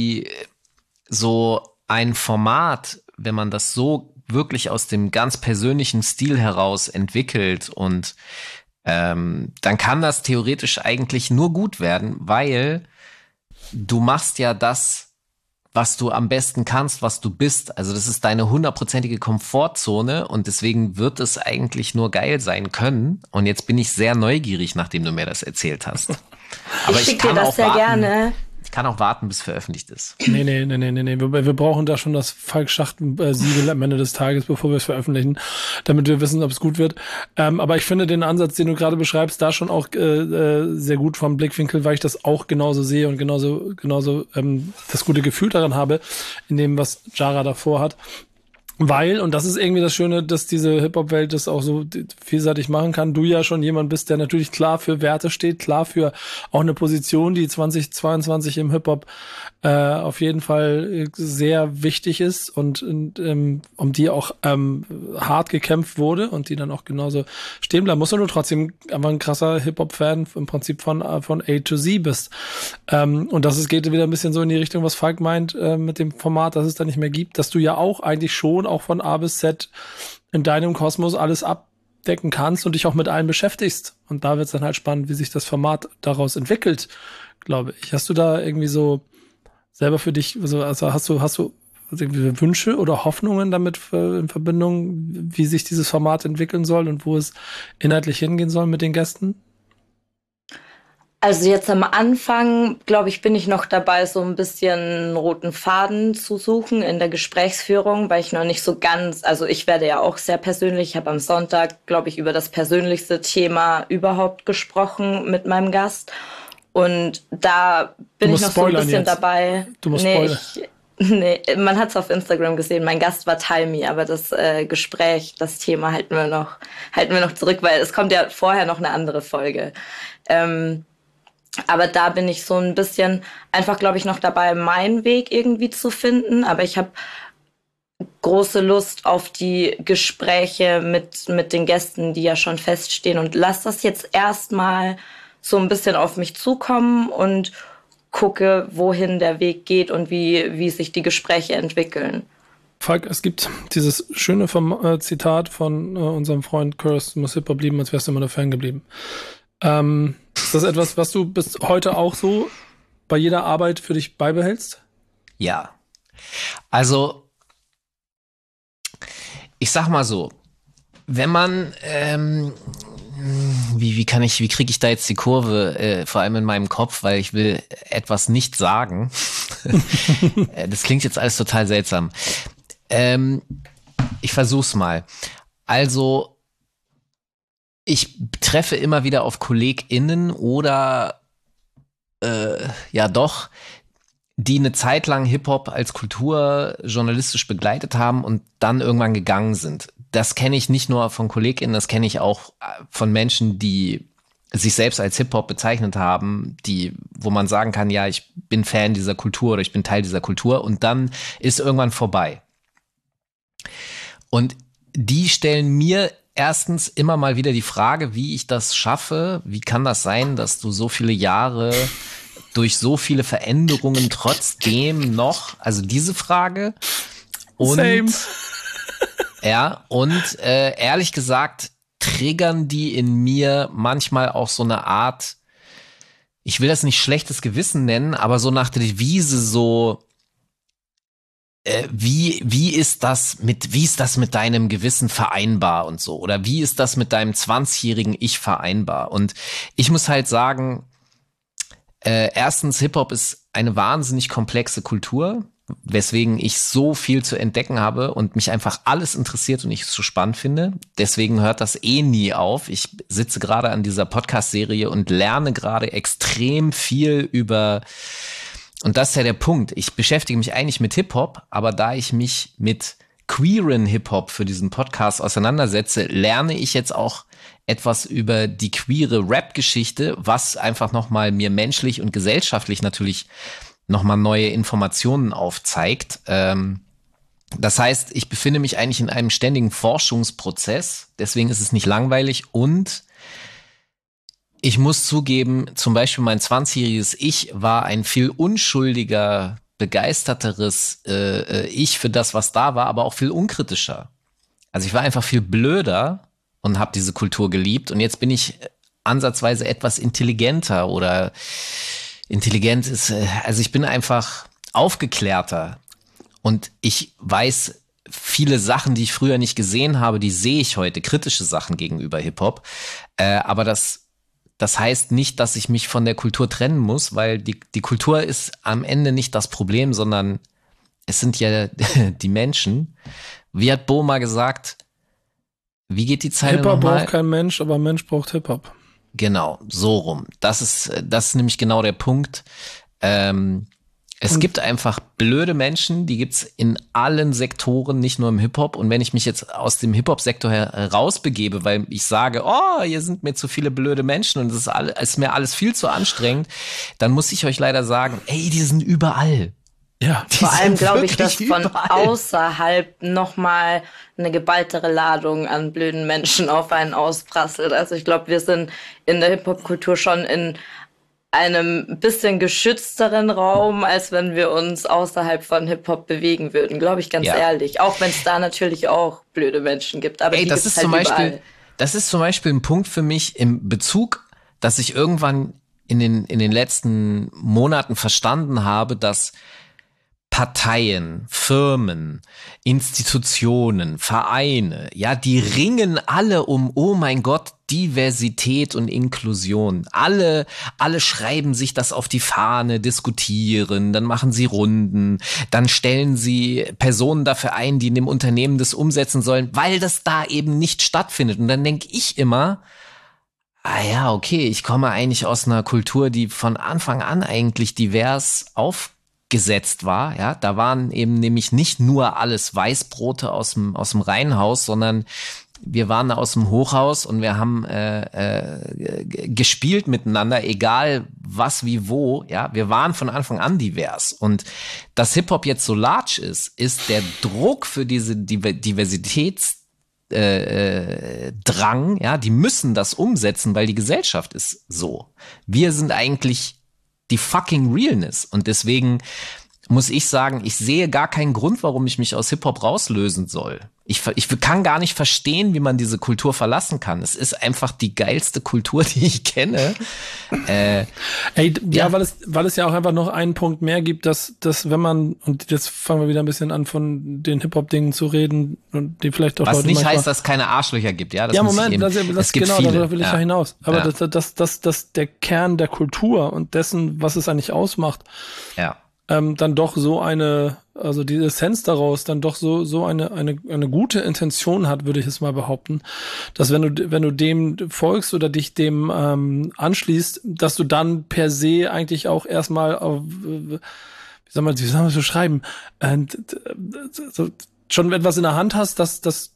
so ein Format, wenn man das so wirklich aus dem ganz persönlichen Stil heraus entwickelt und dann kann das theoretisch eigentlich nur gut werden, weil du machst ja das, was du am besten kannst, was du bist. Also das ist deine 100%ige Komfortzone und deswegen wird es eigentlich nur geil sein können. Und jetzt bin ich sehr neugierig, nachdem du mir das erzählt hast. Aber ich schicke dir das sehr gerne. Ich kann auch warten, bis veröffentlicht ist. Nee. Wir brauchen da schon das Falk-Schacht-Siegel am Ende des Tages, bevor wir es veröffentlichen, damit wir wissen, ob es gut wird. Aber ich finde den Ansatz, den du gerade beschreibst, da schon auch sehr gut vom Blickwinkel, weil ich das auch genauso sehe und genauso das gute Gefühl daran habe, in dem, was Jara davor hat. Weil, und das ist irgendwie das Schöne, dass diese Hip-Hop-Welt das auch so vielseitig machen kann, du ja schon jemand bist, der natürlich klar für Werte steht, klar für auch eine Position, die 2022 im Hip-Hop auf jeden Fall sehr wichtig ist und um die auch hart gekämpft wurde und die dann auch genauso stehen bleiben. Muss du trotzdem einfach ein krasser Hip-Hop-Fan im Prinzip von A to Z bist. Und geht wieder ein bisschen so in die Richtung, was Falk meint mit dem Format, dass es da nicht mehr gibt, dass du ja auch eigentlich schon auch von A bis Z in deinem Kosmos alles abdecken kannst und dich auch mit allem beschäftigst. Und da wird es dann halt spannend, wie sich das Format daraus entwickelt, glaube ich. Hast du da irgendwie so selber für dich, also hast du irgendwie Wünsche oder Hoffnungen damit in Verbindung, wie sich dieses Format entwickeln soll und wo es inhaltlich hingehen soll mit den Gästen? Also jetzt am Anfang, glaube ich, bin ich noch dabei, so ein bisschen einen roten Faden zu suchen in der Gesprächsführung, weil ich noch nicht so ganz, also ich werde ja auch sehr persönlich, ich habe am Sonntag, glaube ich, über das persönlichste Thema überhaupt gesprochen mit meinem Gast und da bin ich noch so ein bisschen jetzt dabei. Du musst spoilern. Nee, man hat es auf Instagram gesehen, mein Gast war Talmi, aber das Gespräch, das Thema halten wir noch zurück, weil es kommt ja vorher noch eine andere Folge. Aber da bin ich so ein bisschen einfach, glaube ich, noch dabei, meinen Weg irgendwie zu finden. Aber ich habe große Lust auf die Gespräche mit den Gästen, die ja schon feststehen. Und lass das jetzt erstmal so ein bisschen auf mich zukommen und gucke, wohin der Weg geht und wie sich die Gespräche entwickeln. Falk, es gibt dieses schöne Zitat von unserem Freund Curse, du musst Hip-Hop lieben, als wärst du immer der Fan geblieben. Ist das etwas, was du bis heute auch so bei jeder Arbeit für dich beibehältst? Ja. Also, ich sag mal so, wenn man, wie kriege ich da jetzt die Kurve, vor allem in meinem Kopf, weil ich will etwas nicht sagen. Das klingt jetzt alles total seltsam. Ich versuch's mal. Also, ich treffe immer wieder auf KollegInnen oder die eine Zeit lang Hip-Hop als Kultur journalistisch begleitet haben und dann irgendwann gegangen sind. Das kenne ich nicht nur von KollegInnen, das kenne ich auch von Menschen, die sich selbst als Hip-Hop bezeichnet haben, wo man sagen kann, ja, ich bin Fan dieser Kultur oder ich bin Teil dieser Kultur, und dann ist irgendwann vorbei. Und die stellen mir erstens immer mal wieder die Frage, wie ich das schaffe. Wie kann das sein, dass du so viele Jahre durch so viele Veränderungen trotzdem noch, also diese Frage. Und Same. Ja, und ehrlich gesagt triggern die in mir manchmal auch so eine Art, ich will das nicht schlechtes Gewissen nennen, aber so nach der Devise so, wie ist das mit deinem Gewissen vereinbar und so? Oder wie ist das mit deinem 20-jährigen Ich vereinbar? Und ich muss halt sagen, erstens, Hip-Hop ist eine wahnsinnig komplexe Kultur, weswegen ich so viel zu entdecken habe und mich einfach alles interessiert und ich es so spannend finde. Deswegen hört das nie auf. Ich sitze gerade an dieser Podcast-Serie und lerne gerade extrem viel über, und das ist ja der Punkt, ich beschäftige mich eigentlich mit Hip-Hop, aber da ich mich mit queeren Hip-Hop für diesen Podcast auseinandersetze, lerne ich jetzt auch etwas über die queere Rap-Geschichte, was einfach nochmal mir menschlich und gesellschaftlich natürlich nochmal neue Informationen aufzeigt. Das heißt, ich befinde mich eigentlich in einem ständigen Forschungsprozess, deswegen ist es nicht langweilig, und ich muss zugeben, zum Beispiel mein 20-jähriges Ich war ein viel unschuldiger, begeisterteres Ich für das, was da war, aber auch viel unkritischer. Also ich war einfach viel blöder und habe diese Kultur geliebt, und jetzt bin ich ansatzweise etwas intelligenter, oder intelligent ist, also ich bin einfach aufgeklärter und ich weiß viele Sachen, die ich früher nicht gesehen habe, die sehe ich heute, kritische Sachen gegenüber Hip-Hop, aber das heißt nicht, dass ich mich von der Kultur trennen muss, weil die Kultur ist am Ende nicht das Problem, sondern es sind ja die Menschen. Wie hat Bo mal gesagt, wie geht die Zeile nochmal? Hip-Hop braucht kein Mensch, aber Mensch braucht Hip-Hop. Genau, so rum. Das ist nämlich genau der Punkt. Es gibt einfach blöde Menschen, die gibt's in allen Sektoren, nicht nur im Hip-Hop. Und wenn ich mich jetzt aus dem Hip-Hop-Sektor herausbegebe, weil ich sage, oh, hier sind mir zu viele blöde Menschen und es ist mir alles viel zu anstrengend, dann muss ich euch leider sagen, ey, die sind überall. Ja, vor allem glaube ich, dass von außerhalb nochmal eine geballtere Ladung an blöden Menschen auf einen ausprasselt. Also ich glaube, wir sind in der Hip-Hop-Kultur schon in einem bisschen geschützteren Raum, als wenn wir uns außerhalb von Hip-Hop bewegen würden, glaube ich, ganz ehrlich. Auch wenn es da natürlich auch blöde Menschen gibt. Aber die das ist halt überall. Das ist zum Beispiel ein Punkt für mich im Bezug, dass ich irgendwann in den letzten Monaten verstanden habe, dass Parteien, Firmen, Institutionen, Vereine, ja, die ringen alle um, oh mein Gott, Diversität und Inklusion. Alle schreiben sich das auf die Fahne, diskutieren, dann machen sie Runden, dann stellen sie Personen dafür ein, die in dem Unternehmen das umsetzen sollen, weil das da eben nicht stattfindet. Und dann denke ich immer, ja, okay, ich komme eigentlich aus einer Kultur, die von Anfang an eigentlich divers aufgesetzt war, ja, da waren eben nämlich nicht nur alles Weißbrote aus dem Reihenhaus, sondern wir waren aus dem Hochhaus und wir haben gespielt miteinander, egal was, wie, wo, ja, wir waren von Anfang an divers. Und dass Hip-Hop jetzt so large ist der Druck für diese Diversitätsdrang, ja, die müssen das umsetzen, weil die Gesellschaft ist so. Wir sind eigentlich die fucking Realness. Und deswegen muss ich sagen, ich sehe gar keinen Grund, warum ich mich aus Hip-Hop rauslösen soll. Ich kann gar nicht verstehen, wie man diese Kultur verlassen kann. Es ist einfach die geilste Kultur, die ich kenne. Weil es ja auch einfach noch einen Punkt mehr gibt, dass wenn man, und jetzt fangen wir wieder ein bisschen an, von den Hip-Hop-Dingen zu reden, und die vielleicht auch was Leute nicht heißt, dass es keine Arschlöcher gibt, ja? Das ja, muss Moment, eben, das gibt genau, viele. da will ich ja hinaus. Aber Ja. dass der Kern der Kultur und dessen, was es eigentlich ausmacht, Ja. dann doch so also die Essenz daraus dann doch so eine gute Intention hat, würde ich es mal behaupten, dass wenn du dem folgst oder dich dem anschließt, dass du dann per se eigentlich auch erstmal auf, wie soll man so schreiben, schon etwas in der Hand hast, das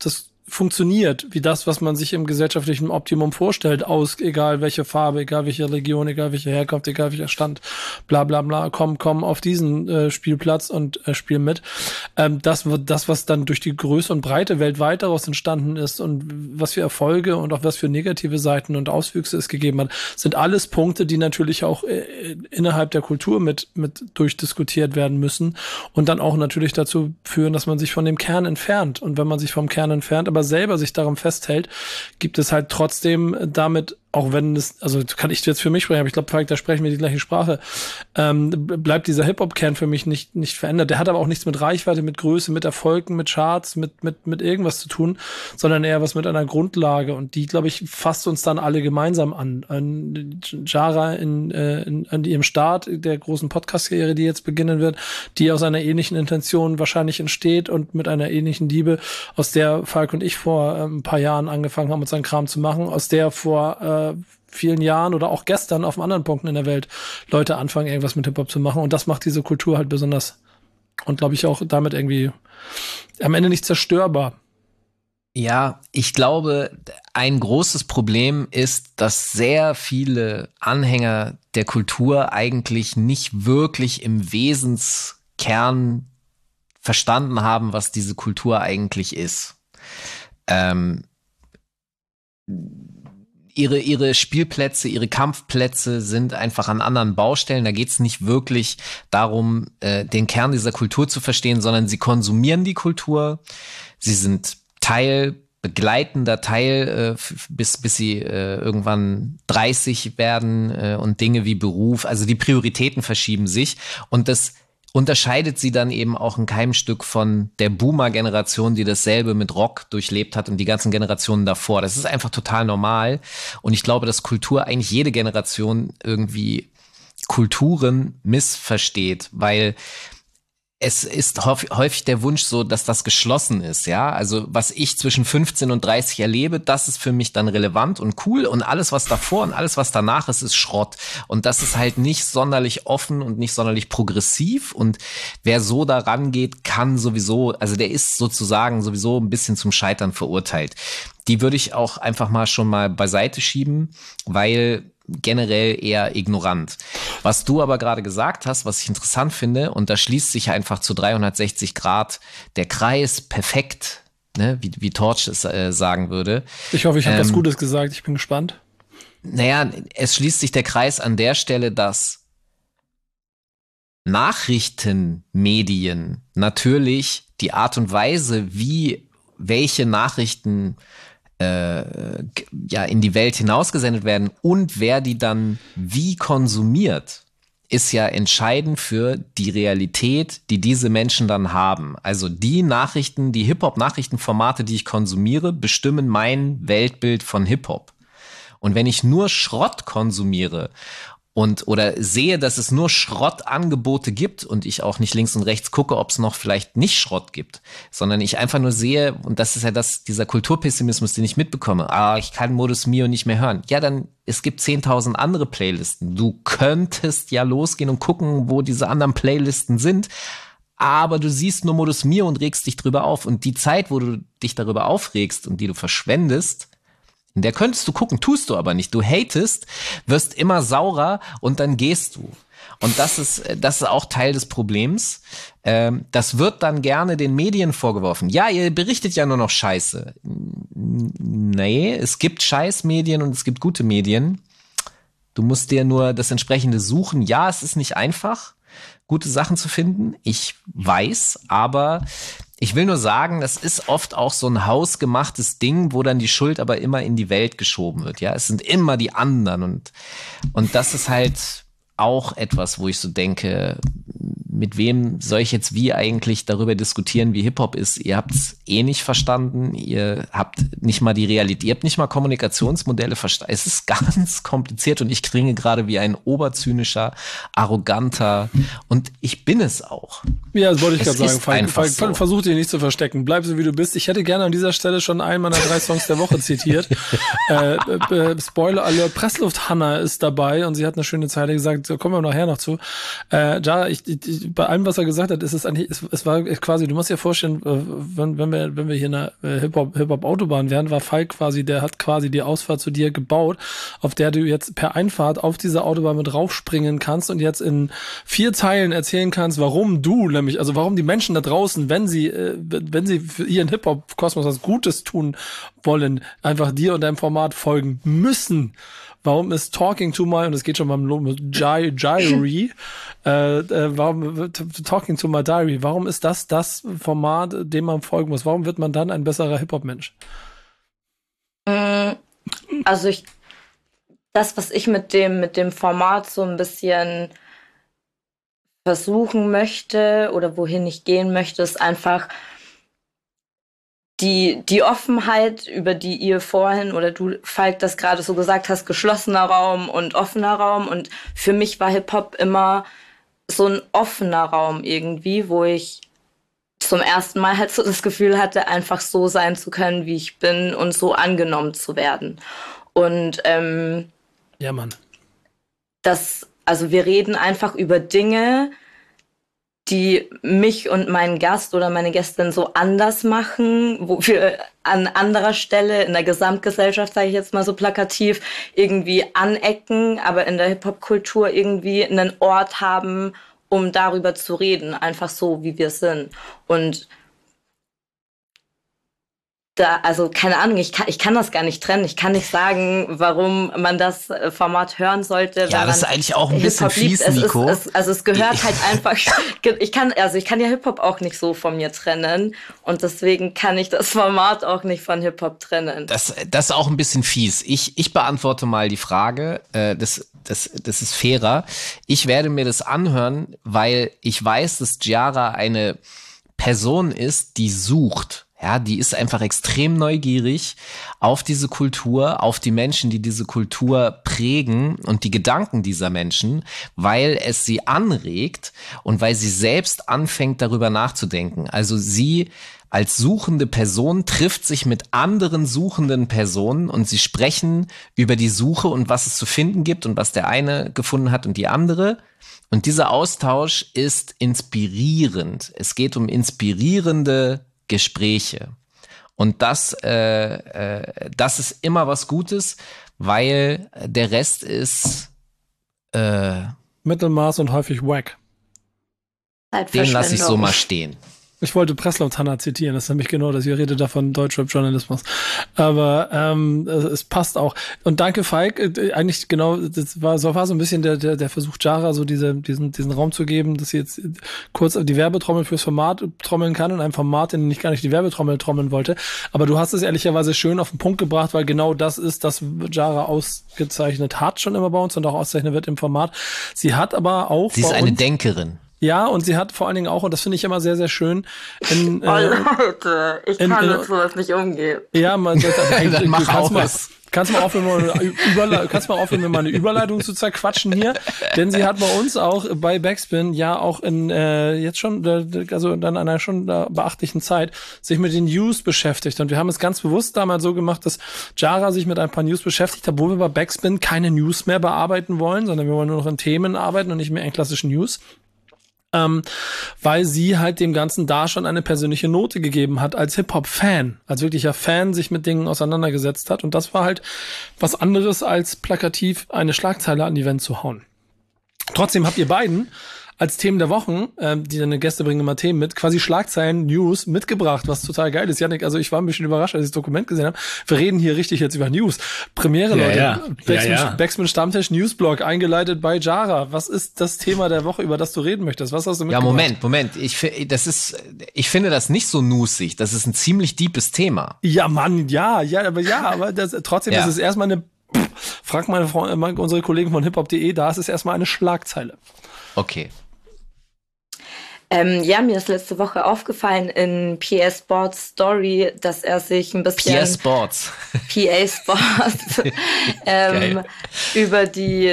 funktioniert, wie das, was man sich im gesellschaftlichen Optimum vorstellt, egal welche Farbe, egal welche Region, egal welche Herkunft, egal welcher Stand, bla bla bla, komm auf diesen Spielplatz und spiel mit. Das, was dann durch die Größe und Breite weltweit daraus entstanden ist und was für Erfolge und auch was für negative Seiten und Auswüchse es gegeben hat, sind alles Punkte, die natürlich auch innerhalb der Kultur mit durchdiskutiert werden müssen und dann auch natürlich dazu führen, dass man sich von dem Kern entfernt. Und wenn man sich vom Kern entfernt, aber selber sich daran festhält, gibt es halt trotzdem damit, auch wenn es, also kann ich jetzt für mich sprechen, aber ich glaube, Falk, da sprechen wir die gleiche Sprache, bleibt dieser Hip-Hop-Kern für mich nicht verändert. Der hat aber auch nichts mit Reichweite, mit Größe, mit Erfolgen, mit Charts, mit irgendwas zu tun, sondern eher was mit einer Grundlage. Und die, glaube ich, fasst uns dann alle gemeinsam an. Jara an ihrem Start der großen Podcast-Karriere, die jetzt beginnen wird, die aus einer ähnlichen Intention wahrscheinlich entsteht und mit einer ähnlichen Liebe, aus der Falk und ich vor ein paar Jahren angefangen haben, unseren Kram zu machen, aus der vor vielen Jahren oder auch gestern auf anderen Punkten in der Welt Leute anfangen, irgendwas mit Hip-Hop zu machen. Und das macht diese Kultur halt besonders und, glaube ich, auch damit irgendwie am Ende nicht zerstörbar. Ja, ich glaube, ein großes Problem ist, dass sehr viele Anhänger der Kultur eigentlich nicht wirklich im Wesenskern verstanden haben, was diese Kultur eigentlich ist. Ihre Spielplätze, ihre Kampfplätze sind einfach an anderen Baustellen. Da geht es nicht wirklich darum, den Kern dieser Kultur zu verstehen, sondern sie konsumieren die Kultur. Sie sind begleitender Teil, bis sie irgendwann 30 werden und Dinge wie Beruf. Also die Prioritäten verschieben sich und das unterscheidet sie dann eben auch in keinem Stück von der Boomer-Generation, die dasselbe mit Rock durchlebt hat und die ganzen Generationen davor. Das ist einfach total normal. Und ich glaube, dass Kultur eigentlich jede Generation irgendwie Kulturen missversteht, weil es ist häufig der Wunsch so, dass das geschlossen ist, ja. Also was ich zwischen 15 und 30 erlebe, das ist für mich dann relevant und cool und alles, was davor und alles, was danach ist Schrott. Und das ist halt nicht sonderlich offen und nicht sonderlich progressiv und wer so daran geht, kann sowieso, also der ist sozusagen sowieso ein bisschen zum Scheitern verurteilt. Die würde ich auch einfach mal schon mal beiseite schieben, weil generell eher ignorant. Was du aber gerade gesagt hast, was ich interessant finde, und da schließt sich einfach zu 360 Grad der Kreis perfekt, ne, wie Torch es sagen würde. Ich hoffe, ich habe was Gutes gesagt, ich bin gespannt. Naja, es schließt sich der Kreis an der Stelle, dass Nachrichtenmedien natürlich die Art und Weise, wie welche Nachrichten in die Welt hinausgesendet werden und wer die dann wie konsumiert, ist ja entscheidend für die Realität, die diese Menschen dann haben. Also die Nachrichten, die Hip-Hop-Nachrichtenformate, die ich konsumiere, bestimmen mein Weltbild von Hip-Hop. Und wenn ich nur Schrott konsumiere oder sehe, dass es nur Schrottangebote gibt und ich auch nicht links und rechts gucke, ob es noch vielleicht nicht Schrott gibt, sondern ich einfach nur sehe, und das ist ja dieser Kulturpessimismus, den ich mitbekomme, ich kann Modus Mio nicht mehr hören. Ja, dann, es gibt 10.000 andere Playlisten. Du könntest ja losgehen und gucken, wo diese anderen Playlisten sind, aber du siehst nur Modus Mio und regst dich drüber auf. Und die Zeit, wo du dich darüber aufregst und die du verschwendest, in der könntest du gucken, tust du aber nicht. Du hatest, wirst immer saurer und dann gehst du. Und das ist auch Teil des Problems. Das wird dann gerne den Medien vorgeworfen. Ja, ihr berichtet ja nur noch Scheiße. Nee, es gibt Scheißmedien und es gibt gute Medien. Du musst dir nur das entsprechende suchen. Ja, es ist nicht einfach, gute Sachen zu finden. Ich weiß, aber ich will nur sagen, das ist oft auch so ein hausgemachtes Ding, wo dann die Schuld aber immer in die Welt geschoben wird. Ja, es sind immer die anderen und das ist halt auch etwas, wo ich so denke, mit wem soll ich jetzt wie eigentlich darüber diskutieren, wie Hip-Hop ist? Ihr habt es eh nicht verstanden, ihr habt nicht mal die Realität, ihr habt nicht mal Kommunikationsmodelle verstanden. Es ist ganz kompliziert und ich klinge gerade wie ein oberzynischer, arroganter und ich bin es auch. Ja, das wollte ich gerade sagen. Falk, so. Versuch dich nicht zu verstecken. Bleib so, wie du bist. Ich hätte gerne an dieser Stelle schon einen meiner 3 Songs der Woche zitiert. Spoiler Alert, Pressluft Hanna ist dabei und sie hat eine schöne Zeile gesagt, da kommen wir nachher noch zu. Jara, ich bei allem, was er gesagt hat, ist es eigentlich, es war quasi, du musst dir vorstellen, wenn wir hier in einer Hip-Hop-Autobahn wären, war Falk quasi, der hat quasi die Ausfahrt zu dir gebaut, auf der du jetzt per Einfahrt auf diese Autobahn mit raufspringen kannst und jetzt in 4 Teilen erzählen kannst, warum die Menschen da draußen, wenn sie für ihren Hip-Hop-Kosmos was Gutes tun wollen, einfach dir und deinem Format folgen müssen. Warum ist Talking to My, und es geht schon beim Diary, warum Talking to My Diary, warum ist das Format, dem man folgen muss? Warum wird man dann ein besserer Hip-Hop-Mensch? Also das, was ich mit dem Format so ein bisschen versuchen möchte oder wohin ich gehen möchte, ist einfach die Offenheit, über die ihr vorhin oder du, Falk, das gerade so gesagt hast, geschlossener Raum und offener Raum. Und für mich war Hip-Hop immer so ein offener Raum irgendwie, wo ich zum ersten Mal halt so das Gefühl hatte, einfach so sein zu können, wie ich bin und so angenommen zu werden. Und ja, Mann. Also wir reden einfach über Dinge, die mich und meinen Gast oder meine Gästin so anders machen, wo wir an anderer Stelle in der Gesamtgesellschaft, sage ich jetzt mal so plakativ, irgendwie anecken, aber in der Hip-Hop-Kultur irgendwie einen Ort haben, um darüber zu reden, einfach so, wie wir sind. Und also keine Ahnung, ich kann das gar nicht trennen. Ich kann nicht sagen, warum man das Format hören sollte. Ja, das ist eigentlich auch ein bisschen fies, Nico. Es gehört halt einfach, ich kann ja Hip-Hop auch nicht so von mir trennen und deswegen kann ich das Format auch nicht von Hip-Hop trennen. Das ist auch ein bisschen fies. Ich beantworte mal die Frage, das ist fairer. Ich werde mir das anhören, weil ich weiß, dass Giara eine Person ist, die sucht. Ja, die ist einfach extrem neugierig auf diese Kultur, auf die Menschen, die diese Kultur prägen und die Gedanken dieser Menschen, weil es sie anregt und weil sie selbst anfängt, darüber nachzudenken. Also sie als suchende Person trifft sich mit anderen suchenden Personen und sie sprechen über die Suche und was es zu finden gibt und was der eine gefunden hat und die andere. Und dieser Austausch ist inspirierend. Es geht um inspirierende Gespräche. Und das ist immer was Gutes, weil der Rest ist Mittelmaß und häufig wack. Den lasse ich so mal stehen. Ich wollte Presslau-Tanner zitieren, das ist nämlich genau das. Ihr redet da von Deutschrap-Journalismus. Aber es passt auch. Und danke, Falk. Eigentlich genau, das war so ein bisschen der Versuch, Giara so diesen Raum zu geben, dass sie jetzt kurz die Werbetrommel fürs Format trommeln kann, in einem Format, in dem ich gar nicht die Werbetrommel trommeln wollte. Aber du hast es ehrlicherweise schön auf den Punkt gebracht, weil genau das ist, das Giara ausgezeichnet hat schon immer bei uns und auch auszeichnen wird im Format. Sie hat aber auch... Sie ist eine Denkerin. Ja, und sie hat vor allen Dingen auch, und das finde ich immer sehr, sehr schön, Leute, ich kann mit sowas nicht umgehen. Ja, kannst mal aufhören, mir mal eine Überleitung zu zerquatschen hier, denn sie hat bei uns auch bei Backspin ja auch in jetzt schon, also dann einer schon beachtlichen Zeit, sich mit den News beschäftigt. Und wir haben es ganz bewusst damals so gemacht, dass Giara sich mit ein paar News beschäftigt hat, wo wir bei Backspin keine News mehr bearbeiten wollen, sondern wir wollen nur noch in Themen arbeiten und nicht mehr in klassischen News. Weil sie halt dem Ganzen da schon eine persönliche Note gegeben hat als Hip-Hop-Fan, als wirklicher Fan sich mit Dingen auseinandergesetzt hat. Und das war halt was anderes, als plakativ eine Schlagzeile an die Wand zu hauen. Trotzdem habt ihr beiden als Themen der Wochen, die deine Gäste bringen immer Themen mit, quasi Schlagzeilen, News mitgebracht, was total geil ist. Janik, also ich war ein bisschen überrascht, als ich das Dokument gesehen habe. Wir reden hier richtig jetzt über News. Premiere, ja, Leute. Backspin Stammtisch Newsblog, eingeleitet bei Giara. Was ist das Thema der Woche, über das du reden möchtest? Was hast du mitgebracht? Ja, Moment. Ich finde das nicht so nusig. Das ist ein ziemlich deepes Thema. Ja, Mann, aber trotzdem ist es erstmal eine, frag mal unsere Kollegen von hiphop.de, da ist es erstmal eine Schlagzeile. Okay. Mir ist letzte Woche aufgefallen in PA Sports Story, dass er sich ein bisschen... PA Sports über die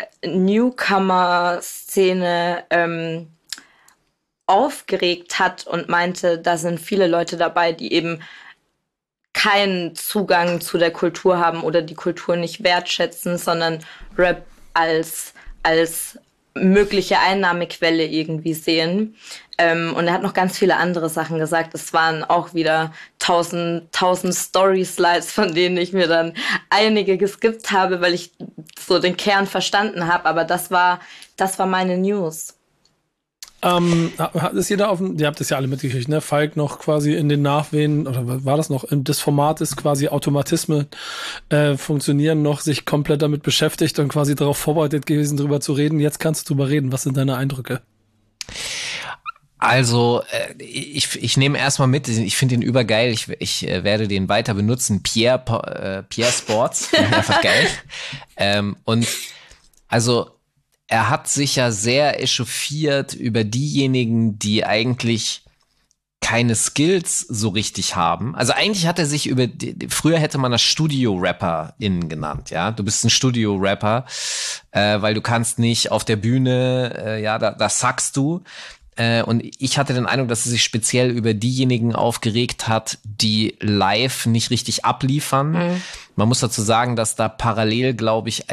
Newcomer-Szene aufgeregt hat und meinte, da sind viele Leute dabei, die eben keinen Zugang zu der Kultur haben oder die Kultur nicht wertschätzen, sondern Rap als mögliche Einnahmequelle irgendwie sehen. Und er hat noch ganz viele andere Sachen gesagt. Es waren auch wieder 1000 Story-Slides, von denen ich mir dann einige geskippt habe, weil ich so den Kern verstanden habe. Aber das war meine News. Ist jeder ihr habt das ja alle mitgekriegt, ne? Falk noch quasi in den Nachwehen, oder war das noch, des Formates quasi Automatismen funktionieren noch, sich komplett damit beschäftigt und quasi darauf vorbereitet gewesen, drüber zu reden. Jetzt kannst du drüber reden. Was sind deine Eindrücke? Also, ich nehme erstmal mit, ich finde ihn übergeil, ich werde den weiter benutzen, Pierre Sports, einfach geil. Und also, er hat sich ja sehr echauffiert über diejenigen, die eigentlich keine Skills so richtig haben. Also eigentlich hat er sich früher hätte man das Studio-RapperInnen genannt, ja. Du bist ein Studio-Rapper, weil du kannst nicht auf der Bühne, da sackst du. Und ich hatte den Eindruck, dass er sich speziell über diejenigen aufgeregt hat, die live nicht richtig abliefern. Mhm. Man muss dazu sagen, dass da parallel, glaube ich,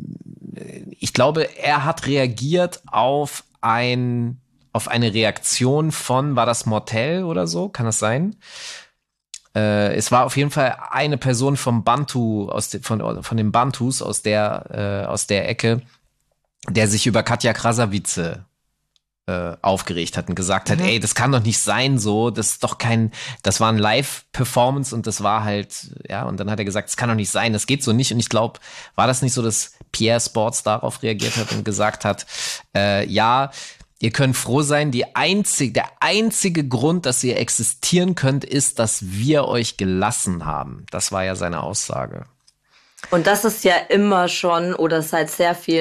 er hat reagiert auf eine Reaktion von, war das Mortel oder so? Kann das sein? Es war auf jeden Fall eine Person vom Bantu, von den Bantus aus der Ecke, der sich über Katja Krasavice aufgeregt hat und gesagt hat, ey, das kann doch nicht sein so, das war ein Live-Performance und das war halt, ja, und dann hat er gesagt, das kann doch nicht sein, das geht so nicht. Und ich glaube, war das nicht so, dass Pierre Sports darauf reagiert hat und gesagt hat, ja, ihr könnt froh sein, der einzige Grund, dass ihr existieren könnt, ist, dass wir euch gelassen haben. Das war ja seine Aussage. Und das ist ja immer schon oder seit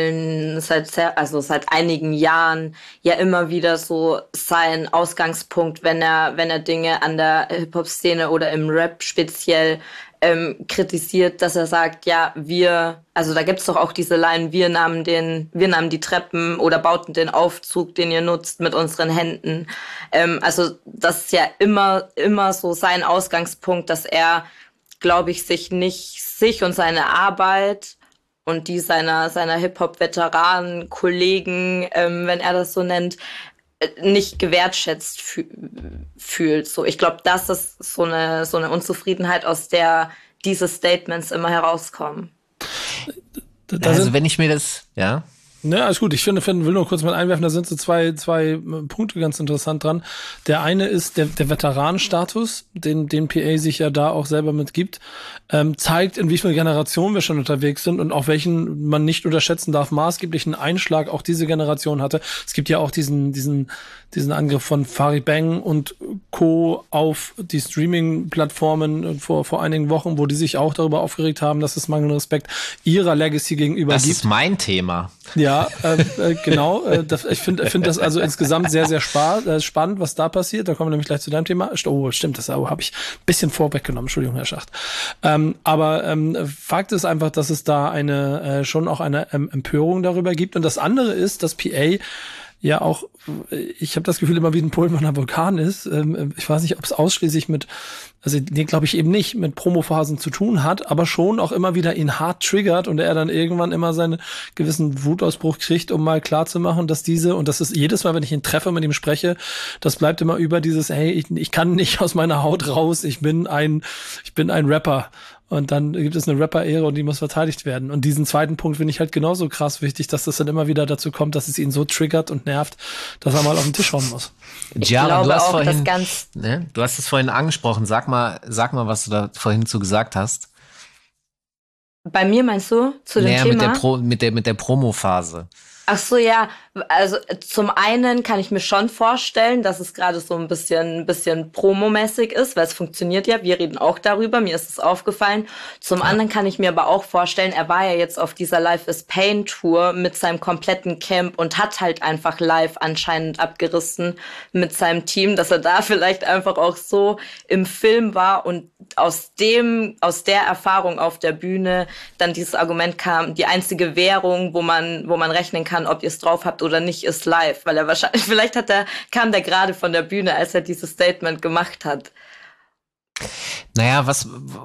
einigen Jahren ja immer wieder so sein Ausgangspunkt, wenn er Dinge an der Hip-Hop-Szene oder im Rap speziell kritisiert, dass er sagt, ja, da gibt's doch auch diese Line, wir nahmen die Treppen oder bauten den Aufzug, den ihr nutzt, mit unseren Händen. Also das ist ja immer so sein Ausgangspunkt, dass er, glaube ich, sich und seine Arbeit und die seiner Hip-Hop-Veteranen, Kollegen, wenn er das so nennt, nicht gewertschätzt fühlt. So, ich glaube, das ist so eine Unzufriedenheit, aus der diese Statements immer herauskommen. Also wenn ich mir das, ja. Ne, alles gut. Ich will nur kurz mal einwerfen, da sind so zwei Punkte ganz interessant dran. Der eine ist der Veteranenstatus, den PA sich ja da auch selber mitgibt, zeigt, in wie vielen Generationen wir schon unterwegs sind und auch welchen man nicht unterschätzen darf, maßgeblichen Einschlag auch diese Generation hatte. Es gibt ja auch diesen Angriff von Farid Bang und Co. auf die Streaming-Plattformen vor einigen Wochen, wo die sich auch darüber aufgeregt haben, dass es mangelnden Respekt ihrer Legacy gegenüber gibt. Das ist mein Thema. Ja, genau. Ich finde das also insgesamt sehr, sehr spannend, was da passiert. Da kommen wir nämlich gleich zu deinem Thema. Oh, stimmt, das habe ich ein bisschen vorweggenommen. Entschuldigung, Herr Schacht. Aber Fakt ist einfach, dass es da schon auch eine Empörung darüber gibt. Und das andere ist, dass PA ja auch, ich habe das Gefühl, immer wie ein pulvernder Vulkan ist. Ich weiß nicht, ob es ausschließlich glaube ich eben nicht, mit Promophasen zu tun hat, aber schon auch immer wieder ihn hart triggert und er dann irgendwann immer seinen gewissen Wutausbruch kriegt, um mal klarzumachen, dass und das ist jedes Mal, wenn ich ihn treffe, mit ihm spreche, das bleibt immer über dieses, hey, ich kann nicht aus meiner Haut raus, ich bin ein Rapper. Und dann gibt es eine Rapper-Ehre und die muss verteidigt werden. Und diesen zweiten Punkt finde ich halt genauso krass wichtig, dass das dann immer wieder dazu kommt, dass es ihn so triggert und nervt, dass er mal auf den Tisch hauen muss. Ja, du hast es vorhin angesprochen. Sag mal, was du da vorhin zu gesagt hast. Bei mir meinst du? Zu dem Thema? Mit der Promo-Phase. Ach so, ja. Also zum einen kann ich mir schon vorstellen, dass es gerade so ein bisschen promomäßig ist, weil es funktioniert ja. Wir reden auch darüber. Mir ist es aufgefallen. Zum anderen kann ich mir aber auch vorstellen, er war ja jetzt auf dieser Life is Pain Tour mit seinem kompletten Camp und hat halt einfach live anscheinend abgerissen mit seinem Team, dass er da vielleicht einfach auch so im Film war und aus der Erfahrung auf der Bühne dann dieses Argument kam, die einzige Währung, wo man rechnen kann, ob ihr es drauf habt oder nicht, ist live, weil er vielleicht kam der gerade von der Bühne, als er dieses Statement gemacht hat. Naja,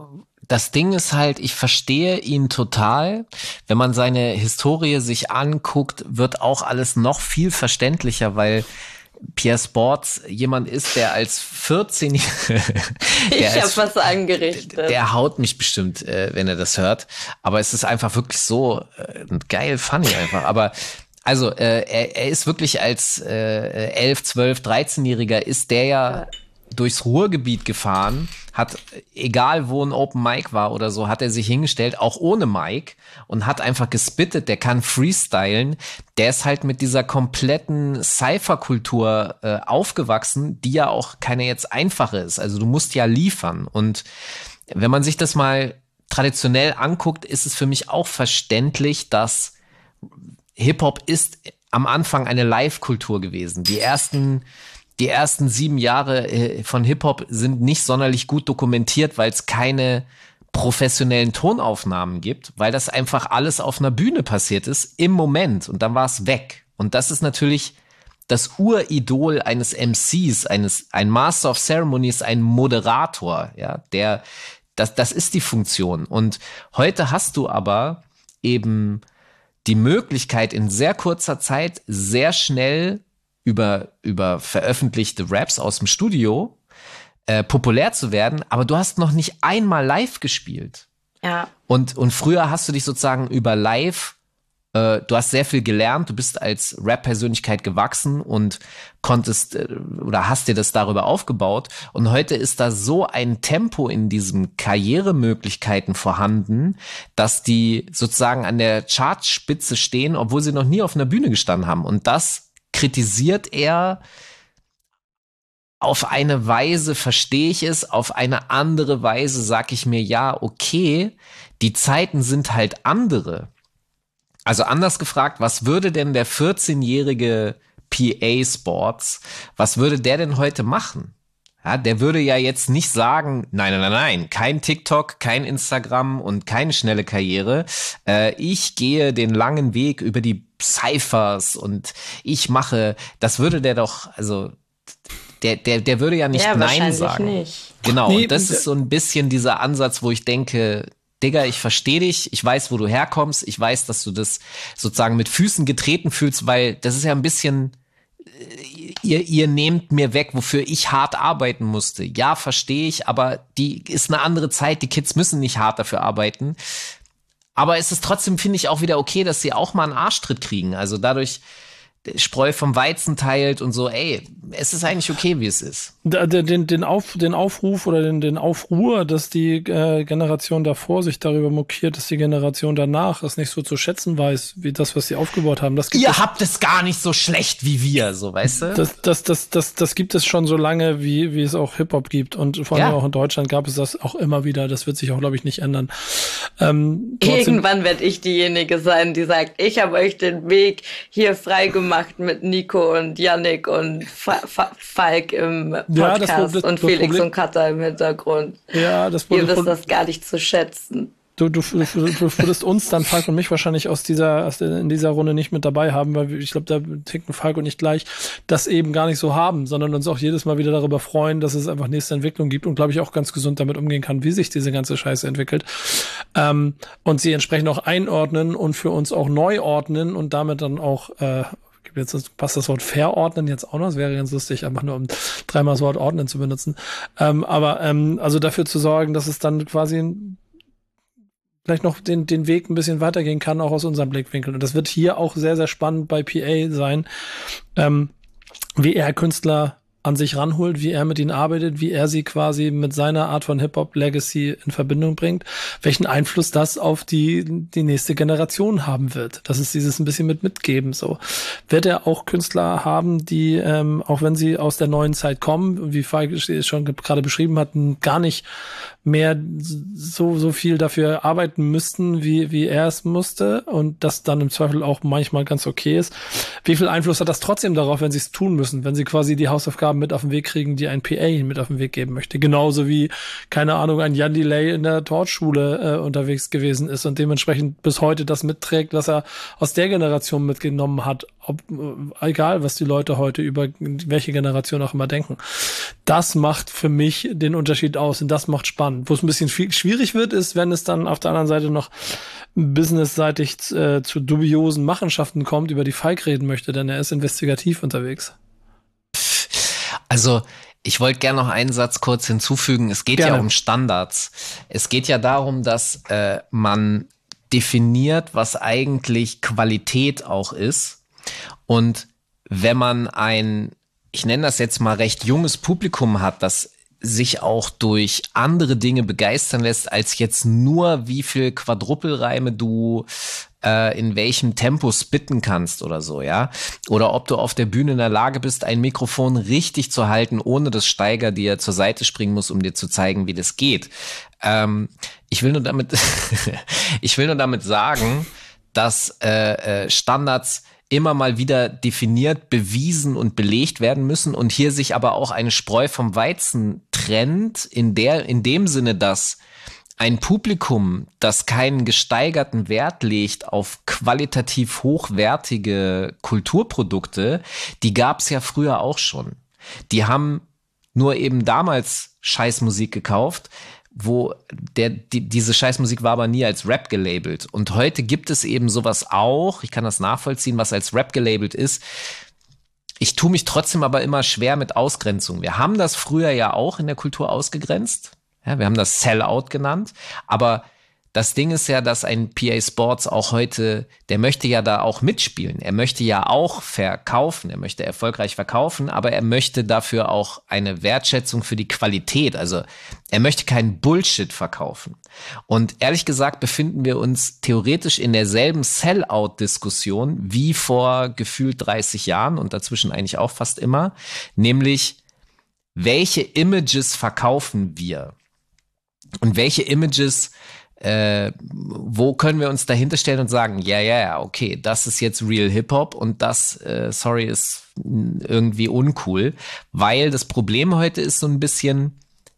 Das Ding ist halt, ich verstehe ihn total. Wenn man seine Historie sich anguckt, wird auch alles noch viel verständlicher, weil Pierre Sports jemand ist, der als 14-Jähriger... Ich habe was angerichtet. Der haut mich bestimmt, wenn er das hört. Aber es ist einfach wirklich so geil funny einfach. Aber also er ist wirklich als 11, 12, 13-Jähriger ist der ja durchs Ruhrgebiet gefahren, hat, egal wo ein Open Mic war oder so, hat er sich hingestellt, auch ohne Mic, und hat einfach gespittet, der kann freestylen, der ist halt mit dieser kompletten Cypher-Kultur aufgewachsen, die ja auch keine jetzt einfache ist, also du musst ja liefern, und wenn man sich das mal traditionell anguckt, ist es für mich auch verständlich, dass Hip-Hop ist am Anfang eine Live-Kultur gewesen. Die ersten 7 Jahre von Hip-Hop sind nicht sonderlich gut dokumentiert, weil es keine professionellen Tonaufnahmen gibt, weil das einfach alles auf einer Bühne passiert ist im Moment, und dann war es weg. Und das ist natürlich das Uridol eines MCs, ein Master of Ceremonies, ein Moderator, ja, das ist die Funktion. Und heute hast du aber eben die Möglichkeit, in sehr kurzer Zeit sehr schnell über veröffentlichte Raps aus dem Studio populär zu werden, aber du hast noch nicht einmal live gespielt. Ja. Und früher hast du dich sozusagen über live, du hast sehr viel gelernt, du bist als Rap-Persönlichkeit gewachsen und konntest oder hast dir das darüber aufgebaut, und heute ist da so ein Tempo in diesen Karrieremöglichkeiten vorhanden, dass die sozusagen an der Chartspitze stehen, obwohl sie noch nie auf einer Bühne gestanden haben, und das kritisiert er. Auf eine Weise verstehe ich es, auf eine andere Weise sage ich mir, ja, okay, die Zeiten sind halt andere. Also anders gefragt, was würde denn der 14-jährige PA Sports, was würde der denn heute machen? Ja, der würde ja jetzt nicht sagen, nein, kein TikTok, kein Instagram und keine schnelle Karriere. Ich gehe den langen Weg über die Cyphers und ich mache, das würde der doch, also der würde ja nicht Nein sagen. Nicht. Genau, nee, und das ist so ein bisschen dieser Ansatz, wo ich denke, Digga, ich verstehe dich, ich weiß, wo du herkommst, ich weiß, dass du das sozusagen mit Füßen getreten fühlst, weil das ist ja ein bisschen, ihr nehmt mir weg, wofür ich hart arbeiten musste. Ja, verstehe ich, aber die ist eine andere Zeit, die Kids müssen nicht hart dafür arbeiten. Aber es ist trotzdem, finde ich, auch wieder okay, dass sie auch mal einen Arschtritt kriegen. Also dadurch Spreu vom Weizen teilt und so, ey, es ist eigentlich okay, wie es ist. Den Aufruf oder den Aufruhr, dass die Generation davor sich darüber mokiert, dass die Generation danach es nicht so zu schätzen weiß, wie das, was sie aufgebaut haben. Das gibt Ihr habt es gar nicht so schlecht wie wir, so, weißt du? Das gibt es schon so lange, wie es auch Hip-Hop gibt. Und vor allem auch in Deutschland gab es das auch immer wieder. Das wird sich auch, glaube ich, nicht ändern. Irgendwann werde ich diejenige sein, die sagt, ich habe euch den Weg hier frei gemacht mit Nico und Yannick und Falk im Podcast und Felix und Katha im Hintergrund. Ja, ihr wisst das gar nicht zu schätzen. Du würdest uns dann, Falk und mich, wahrscheinlich in dieser Runde nicht mit dabei haben, weil ich glaube, da ticken Falk und ich gleich das eben gar nicht so haben, sondern uns auch jedes Mal wieder darüber freuen, dass es einfach nächste Entwicklung gibt und, glaube ich, auch ganz gesund damit umgehen kann, wie sich diese ganze Scheiße entwickelt. Und sie entsprechend auch einordnen und für uns auch neu ordnen und damit dann auch jetzt passt das Wort verordnen jetzt auch noch. Das wäre ganz lustig, einfach nur um dreimal das Wort ordnen zu benutzen. Also dafür zu sorgen, dass es dann quasi vielleicht noch den Weg ein bisschen weitergehen kann, auch aus unserem Blickwinkel. Und das wird hier auch sehr, sehr spannend bei PA sein, wie er Künstler an sich ranholt, wie er mit ihnen arbeitet, wie er sie quasi mit seiner Art von Hip-Hop-Legacy in Verbindung bringt, welchen Einfluss das auf die nächste Generation haben wird. Das ist dieses ein bisschen mitgeben, so. Wird er auch Künstler haben, die, auch wenn sie aus der neuen Zeit kommen, wie Falk es schon gerade beschrieben hat, gar nicht mehr so viel dafür arbeiten müssten, wie er es musste, und das dann im Zweifel auch manchmal ganz okay ist. Wie viel Einfluss hat das trotzdem darauf, wenn sie es tun müssen, wenn sie quasi die Hausaufgaben Aufgaben mit auf den Weg kriegen, die ein PA mit auf den Weg geben möchte. Genauso wie, keine Ahnung, ein Jan Delay in der Torchschule unterwegs gewesen ist und dementsprechend bis heute das mitträgt, was er aus der Generation mitgenommen hat. Egal, was die Leute heute über welche Generation auch immer denken. Das macht für mich den Unterschied aus und das macht spannend. Wo es ein bisschen schwierig wird, ist, wenn es dann auf der anderen Seite noch businessseitig zu dubiosen Machenschaften kommt, über die Falk reden möchte, denn er ist investigativ unterwegs. Also, ich wollte gerne noch einen Satz kurz hinzufügen. Es geht ja um Standards. Es geht ja darum, dass man definiert, was eigentlich Qualität auch ist. Und wenn man ich nenne das jetzt mal recht junges Publikum hat, das sich auch durch andere Dinge begeistern lässt, als jetzt nur, wie viel Quadrupelreime du in welchem Tempo spitten kannst oder so, ja. Oder ob du auf der Bühne in der Lage bist, ein Mikrofon richtig zu halten, ohne dass Steiger dir zur Seite springen muss, um dir zu zeigen, wie das geht. Ich will nur damit sagen, dass Standards immer mal wieder definiert, bewiesen und belegt werden müssen und hier sich aber auch eine Spreu vom Weizen trennt, in dem Sinne, dass ein Publikum, das keinen gesteigerten Wert legt auf qualitativ hochwertige Kulturprodukte, die gab's ja früher auch schon. Die haben nur eben damals Scheißmusik gekauft, wo diese Scheißmusik war aber nie als Rap gelabelt. Und heute gibt es eben sowas auch, ich kann das nachvollziehen, was als Rap gelabelt ist. Ich tue mich trotzdem aber immer schwer mit Ausgrenzung. Wir haben das früher ja auch in der Kultur ausgegrenzt. Ja, wir haben das Sellout genannt. Aber das Ding ist ja, dass ein PA Sports auch heute, der möchte ja da auch mitspielen. Er möchte ja auch verkaufen. Er möchte erfolgreich verkaufen, aber er möchte dafür auch eine Wertschätzung für die Qualität. Also er möchte keinen Bullshit verkaufen. Und ehrlich gesagt befinden wir uns theoretisch in derselben Sellout-Diskussion wie vor gefühlt 30 Jahren und dazwischen eigentlich auch fast immer. Nämlich, welche Images verkaufen wir? Und welche Images wo können wir uns dahinter stellen und sagen, ja, okay, das ist jetzt Real Hip-Hop und das, ist irgendwie uncool, weil das Problem heute ist so ein bisschen,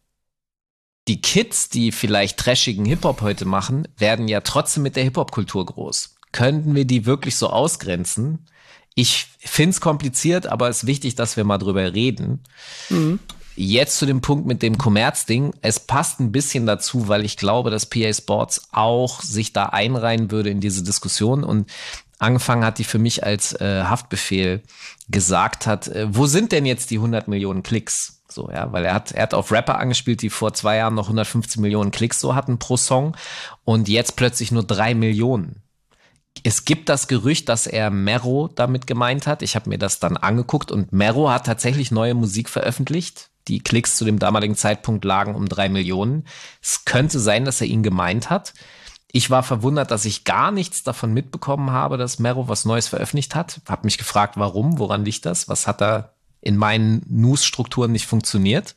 die Kids, die vielleicht trashigen Hip-Hop heute machen, werden ja trotzdem mit der Hip-Hop-Kultur groß. Könnten wir die wirklich so ausgrenzen? Ich find's kompliziert, aber es ist wichtig, dass wir mal drüber reden. Mhm. Jetzt zu dem Punkt mit dem Kommerzding. Es passt ein bisschen dazu, weil ich glaube, dass PA Sports auch sich da einreihen würde in diese Diskussion. Und angefangen hat die für mich als Haftbefehl gesagt hat, wo sind denn jetzt die 100 Millionen Klicks? So, ja, weil er hat auf Rapper angespielt, die vor 2 Jahren noch 115 Millionen Klicks so hatten pro Song und jetzt plötzlich nur 3 Millionen. Es gibt das Gerücht, dass er Mero damit gemeint hat. Ich habe mir das dann angeguckt und Mero hat tatsächlich neue Musik veröffentlicht. Die Klicks zu dem damaligen Zeitpunkt lagen um 3 Millionen. Es könnte sein, dass er ihn gemeint hat. Ich war verwundert, dass ich gar nichts davon mitbekommen habe, dass Mero was Neues veröffentlicht hat. Hab mich gefragt, warum, woran liegt das? Was hat da in meinen News-Strukturen nicht funktioniert?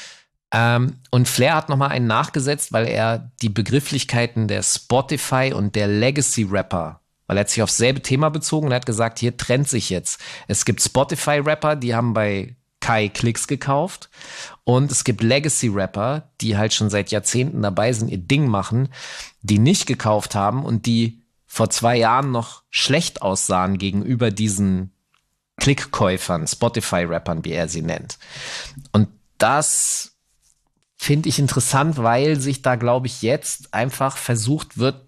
Und Flair hat nochmal einen nachgesetzt, weil er die Begrifflichkeiten der Spotify und der Legacy-Rapper, weil er hat sich aufs selbe Thema bezogen und hat gesagt, hier trennt sich jetzt. Es gibt Spotify-Rapper, die haben bei Kai Klicks gekauft und es gibt Legacy-Rapper, die halt schon seit Jahrzehnten dabei sind, ihr Ding machen, die nicht gekauft haben und die vor 2 Jahren noch schlecht aussahen gegenüber diesen Klickkäufern, Spotify-Rappern, wie er sie nennt. Und das finde ich interessant, weil sich da, glaube ich, jetzt einfach versucht wird,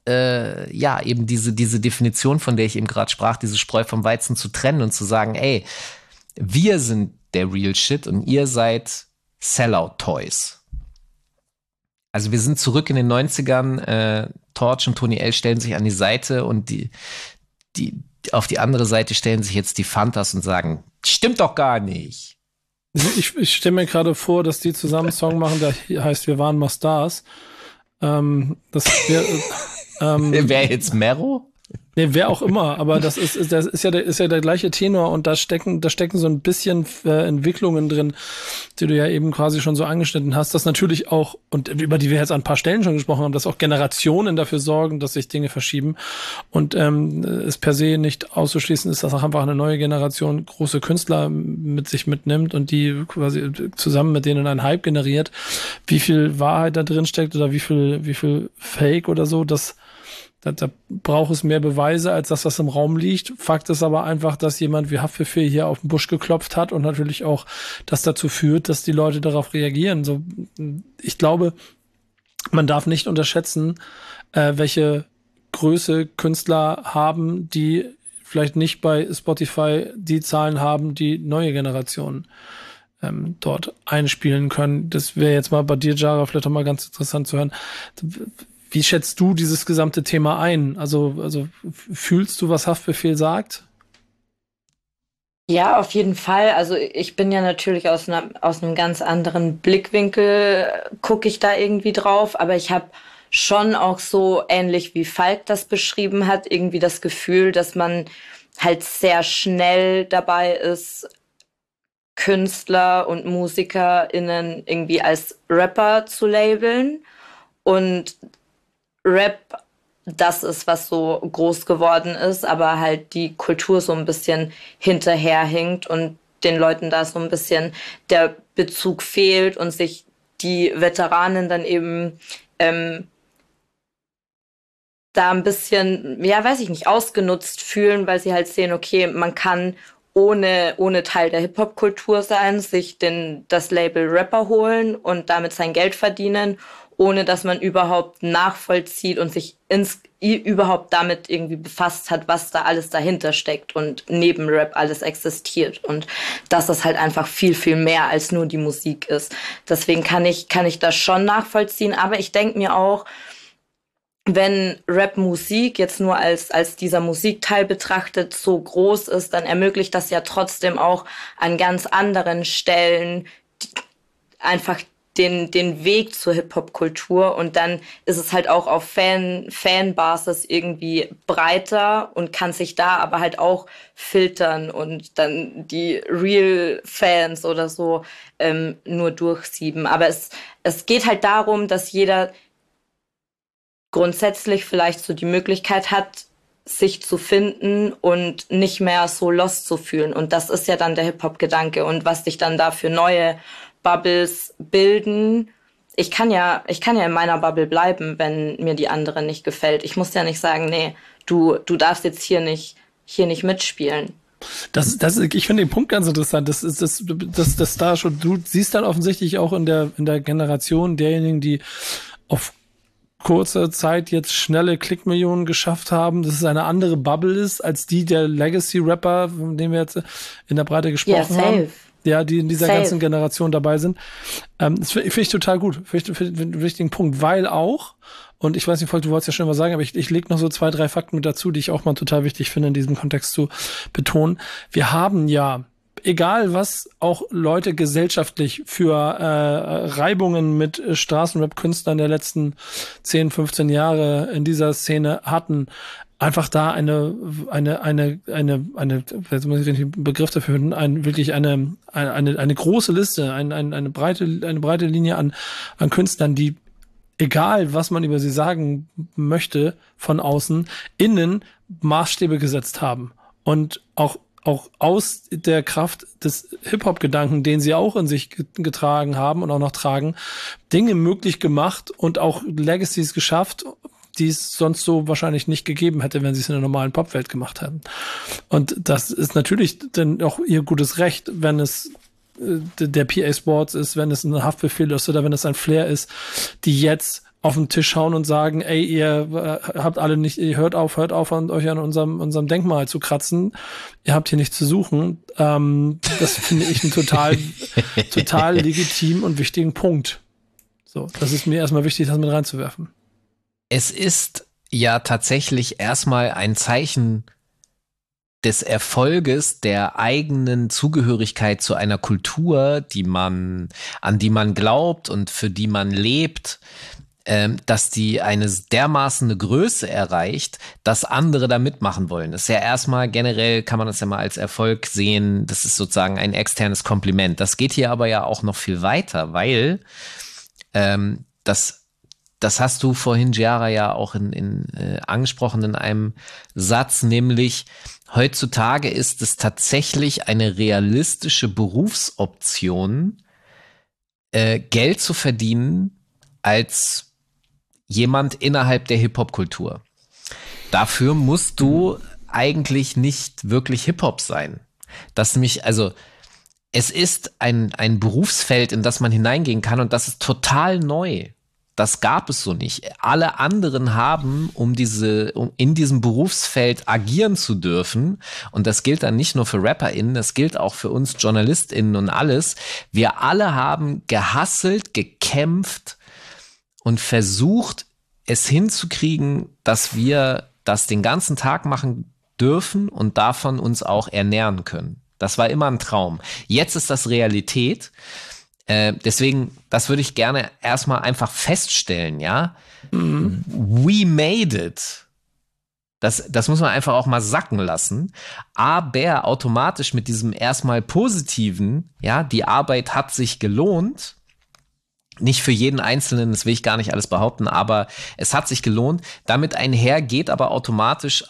eben diese Definition, von der ich eben gerade sprach, diese Spreu vom Weizen zu trennen und zu sagen, ey, wir sind der Real Shit und ihr seid Sellout-Toys. Also wir sind zurück in den 90ern, Torch und Tony L stellen sich an die Seite und die auf die andere Seite stellen sich jetzt die Fantas und sagen, stimmt doch gar nicht. Ich stelle mir gerade vor, dass die zusammen einen Song machen, der heißt Wir waren mal Stars. Das wäre wer jetzt Mero? Nee, wer auch immer, aber das ist ja der gleiche Tenor und da stecken so ein bisschen Entwicklungen drin, die du ja eben quasi schon so angeschnitten hast, dass natürlich auch, und über die wir jetzt an ein paar Stellen schon gesprochen haben, dass auch Generationen dafür sorgen, dass sich Dinge verschieben und es per se nicht auszuschließen ist, dass auch einfach eine neue Generation große Künstler mit sich mitnimmt und die quasi zusammen mit denen einen Hype generiert. Wie viel Wahrheit da drin steckt oder wie viel Fake oder so, da braucht es mehr Beweise als das, was im Raum liegt. Fakt ist aber einfach, dass jemand wie Haftbefehl hier auf den Busch geklopft hat und natürlich auch das dazu führt, dass die Leute darauf reagieren. So, ich glaube, man darf nicht unterschätzen, welche Größe Künstler haben, die vielleicht nicht bei Spotify die Zahlen haben, die neue Generationen dort einspielen können. Das wäre jetzt mal bei dir, Jara, vielleicht auch mal ganz interessant zu hören. Wie schätzt du dieses gesamte Thema ein? Also fühlst du, was Haftbefehl sagt? Ja, auf jeden Fall. Also ich bin ja natürlich aus einem ganz anderen Blickwinkel, gucke ich da irgendwie drauf, aber ich habe schon auch so ähnlich wie Falk das beschrieben hat, irgendwie das Gefühl, dass man halt sehr schnell dabei ist, Künstler und MusikerInnen irgendwie als Rapper zu labeln und Rap das ist, was so groß geworden ist, aber halt die Kultur so ein bisschen hinterherhinkt und den Leuten da so ein bisschen der Bezug fehlt und sich die Veteranen dann eben da ein bisschen, ja, weiß ich nicht, ausgenutzt fühlen, weil sie halt sehen, okay, man kann ohne Teil der Hip-Hop-Kultur sein, sich das Label Rapper holen und damit sein Geld verdienen, ohne dass man überhaupt nachvollzieht und sich überhaupt damit irgendwie befasst hat, was da alles dahinter steckt und neben Rap alles existiert und dass das halt einfach viel, viel mehr als nur die Musik ist. Deswegen kann ich das schon nachvollziehen, aber ich denke mir auch, wenn Rap-Musik jetzt nur als dieser Musikteil betrachtet so groß ist, dann ermöglicht das ja trotzdem auch an ganz anderen Stellen einfach den Weg zur Hip-Hop-Kultur und dann ist es halt auch auf Fanbasis irgendwie breiter und kann sich da aber halt auch filtern und dann die Real-Fans oder so nur durchsieben. Aber es geht halt darum, dass jeder grundsätzlich vielleicht so die Möglichkeit hat, sich zu finden und nicht mehr so lost zu fühlen. Und das ist ja dann der Hip-Hop-Gedanke. Und was sich dann da für neue Bubbles bilden. Ich kann ja in meiner Bubble bleiben, wenn mir die andere nicht gefällt. Ich muss ja nicht sagen, nee, du darfst jetzt hier nicht mitspielen. Ich finde den Punkt ganz interessant. Das da schon, du siehst dann offensichtlich auch in der Generation derjenigen, die auf kurzer Zeit jetzt schnelle Klickmillionen geschafft haben, dass es eine andere Bubble ist, als die der Legacy-Rapper, von denen wir jetzt in der Breite gesprochen haben. Ja, die in dieser ganzen Generation dabei sind. Das finde ich total gut. Finde ich einen wichtigen Punkt, weil auch, und ich weiß nicht, Volk, du wolltest ja schon mal sagen, aber ich lege noch so 2, 3 Fakten mit dazu, die ich auch mal total wichtig finde, in diesem Kontext zu betonen. Wir haben ja, egal was auch Leute gesellschaftlich für Reibungen mit Straßenrap-Künstlern der letzten 10, 15 Jahre in dieser Szene hatten, einfach da eine, jetzt muss ich den Begriff dafür finden, wirklich eine große Liste, eine breite Linie an Künstlern, die, egal was man über sie sagen möchte, von außen, innen Maßstäbe gesetzt haben und auch aus der Kraft des Hip-Hop-Gedanken, den sie auch in sich getragen haben und auch noch tragen, Dinge möglich gemacht und auch Legacies geschafft, die es sonst so wahrscheinlich nicht gegeben hätte, wenn sie es in der normalen Popwelt gemacht hätten. Und das ist natürlich dann auch ihr gutes Recht, wenn es der PA Sports ist, wenn es ein Haftbefehl ist oder wenn es ein Flair ist, die jetzt auf den Tisch hauen und sagen, ey, ihr habt alle nicht, ihr hört auf, an euch an unserem Denkmal zu kratzen. Ihr habt hier nichts zu suchen. Das finde ich einen total legitim und wichtigen Punkt. So, das ist mir erstmal wichtig, das mit reinzuwerfen. Es ist ja tatsächlich erstmal ein Zeichen des Erfolges der eigenen Zugehörigkeit zu einer Kultur, an die man glaubt und für die man lebt, dass die eine dermaßen eine Größe erreicht, dass andere da mitmachen wollen. Das ist ja erstmal generell, kann man das ja mal als Erfolg sehen, das ist sozusagen ein externes Kompliment. Das geht hier aber ja auch noch viel weiter, weil das hast du vorhin, Giara, ja auch angesprochen in einem Satz, nämlich heutzutage ist es tatsächlich eine realistische Berufsoption, Geld zu verdienen als jemand innerhalb der Hip-Hop-Kultur. Dafür musst du eigentlich nicht wirklich Hip-Hop sein. Es ist ein Berufsfeld, in das man hineingehen kann und das ist total neu. Das gab es so nicht. Alle anderen haben, um in diesem Berufsfeld agieren zu dürfen, und das gilt dann nicht nur für RapperInnen, das gilt auch für uns JournalistInnen und alles. Wir alle haben gehustelt, gekämpft und versucht, es hinzukriegen, dass wir das den ganzen Tag machen dürfen und davon uns auch ernähren können. Das war immer ein Traum. Jetzt ist das Realität. Deswegen, das würde ich gerne erstmal einfach feststellen, ja. We made it. Das muss man einfach auch mal sacken lassen. Aber automatisch mit diesem erstmal Positiven, ja, die Arbeit hat sich gelohnt. Nicht für jeden Einzelnen, das will ich gar nicht alles behaupten, aber es hat sich gelohnt. Damit einher geht aber automatisch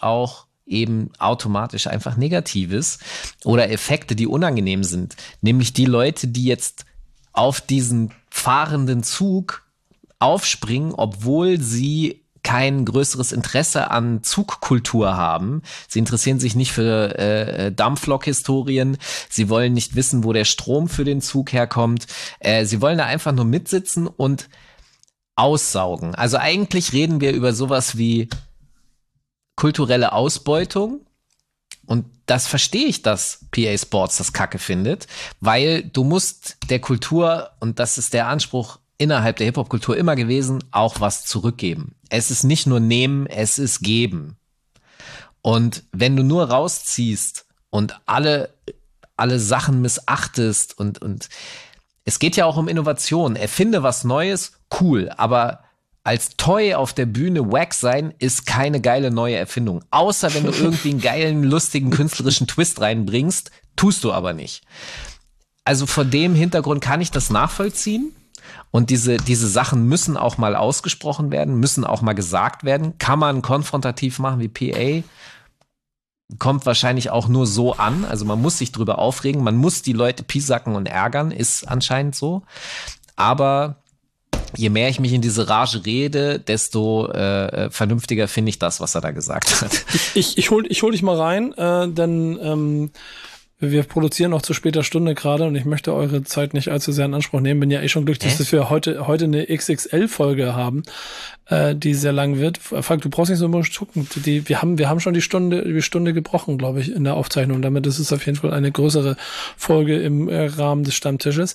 einfach Negatives oder Effekte, die unangenehm sind. Nämlich die Leute, die jetzt auf diesen fahrenden Zug aufspringen, obwohl sie kein größeres Interesse an Zugkultur haben. Sie interessieren sich nicht für Dampflok-Historien. Sie wollen nicht wissen, wo der Strom für den Zug herkommt. Sie wollen da einfach nur mitsitzen und aussaugen. Also eigentlich reden wir über sowas wie kulturelle Ausbeutung. Und das verstehe ich, dass PA Sports das Kacke findet, weil du musst der Kultur, und das ist der Anspruch innerhalb der Hip-Hop-Kultur immer gewesen, auch was zurückgeben. Es ist nicht nur nehmen, es ist geben. Und wenn du nur rausziehst und alle Sachen missachtest und es geht ja auch um Innovation. Erfinde was Neues, cool, aber als Toy auf der Bühne wack sein ist keine geile neue Erfindung. Außer wenn du irgendwie einen geilen, lustigen, künstlerischen Twist reinbringst, tust du aber nicht. Also vor dem Hintergrund kann ich das nachvollziehen. Und diese Sachen müssen auch mal ausgesprochen werden, müssen auch mal gesagt werden. Kann man konfrontativ machen wie PA? Kommt wahrscheinlich auch nur so an. Also man muss sich drüber aufregen, man muss die Leute piesacken und ärgern, ist anscheinend so. Aber je mehr ich mich in diese Rage rede, desto vernünftiger finde ich das, was er da gesagt hat. Ich hol dich mal rein, denn wir produzieren auch zu später Stunde gerade und ich möchte eure Zeit nicht allzu sehr in Anspruch nehmen. Bin ja schon glücklich, dass wir heute eine XXL-Folge haben, die sehr lang wird. Falk, du brauchst nicht so immer gucken. Wir haben schon die Stunde gebrochen, glaube ich, in der Aufzeichnung. Damit ist es auf jeden Fall eine größere Folge im Rahmen des Stammtisches.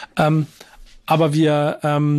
Aber wir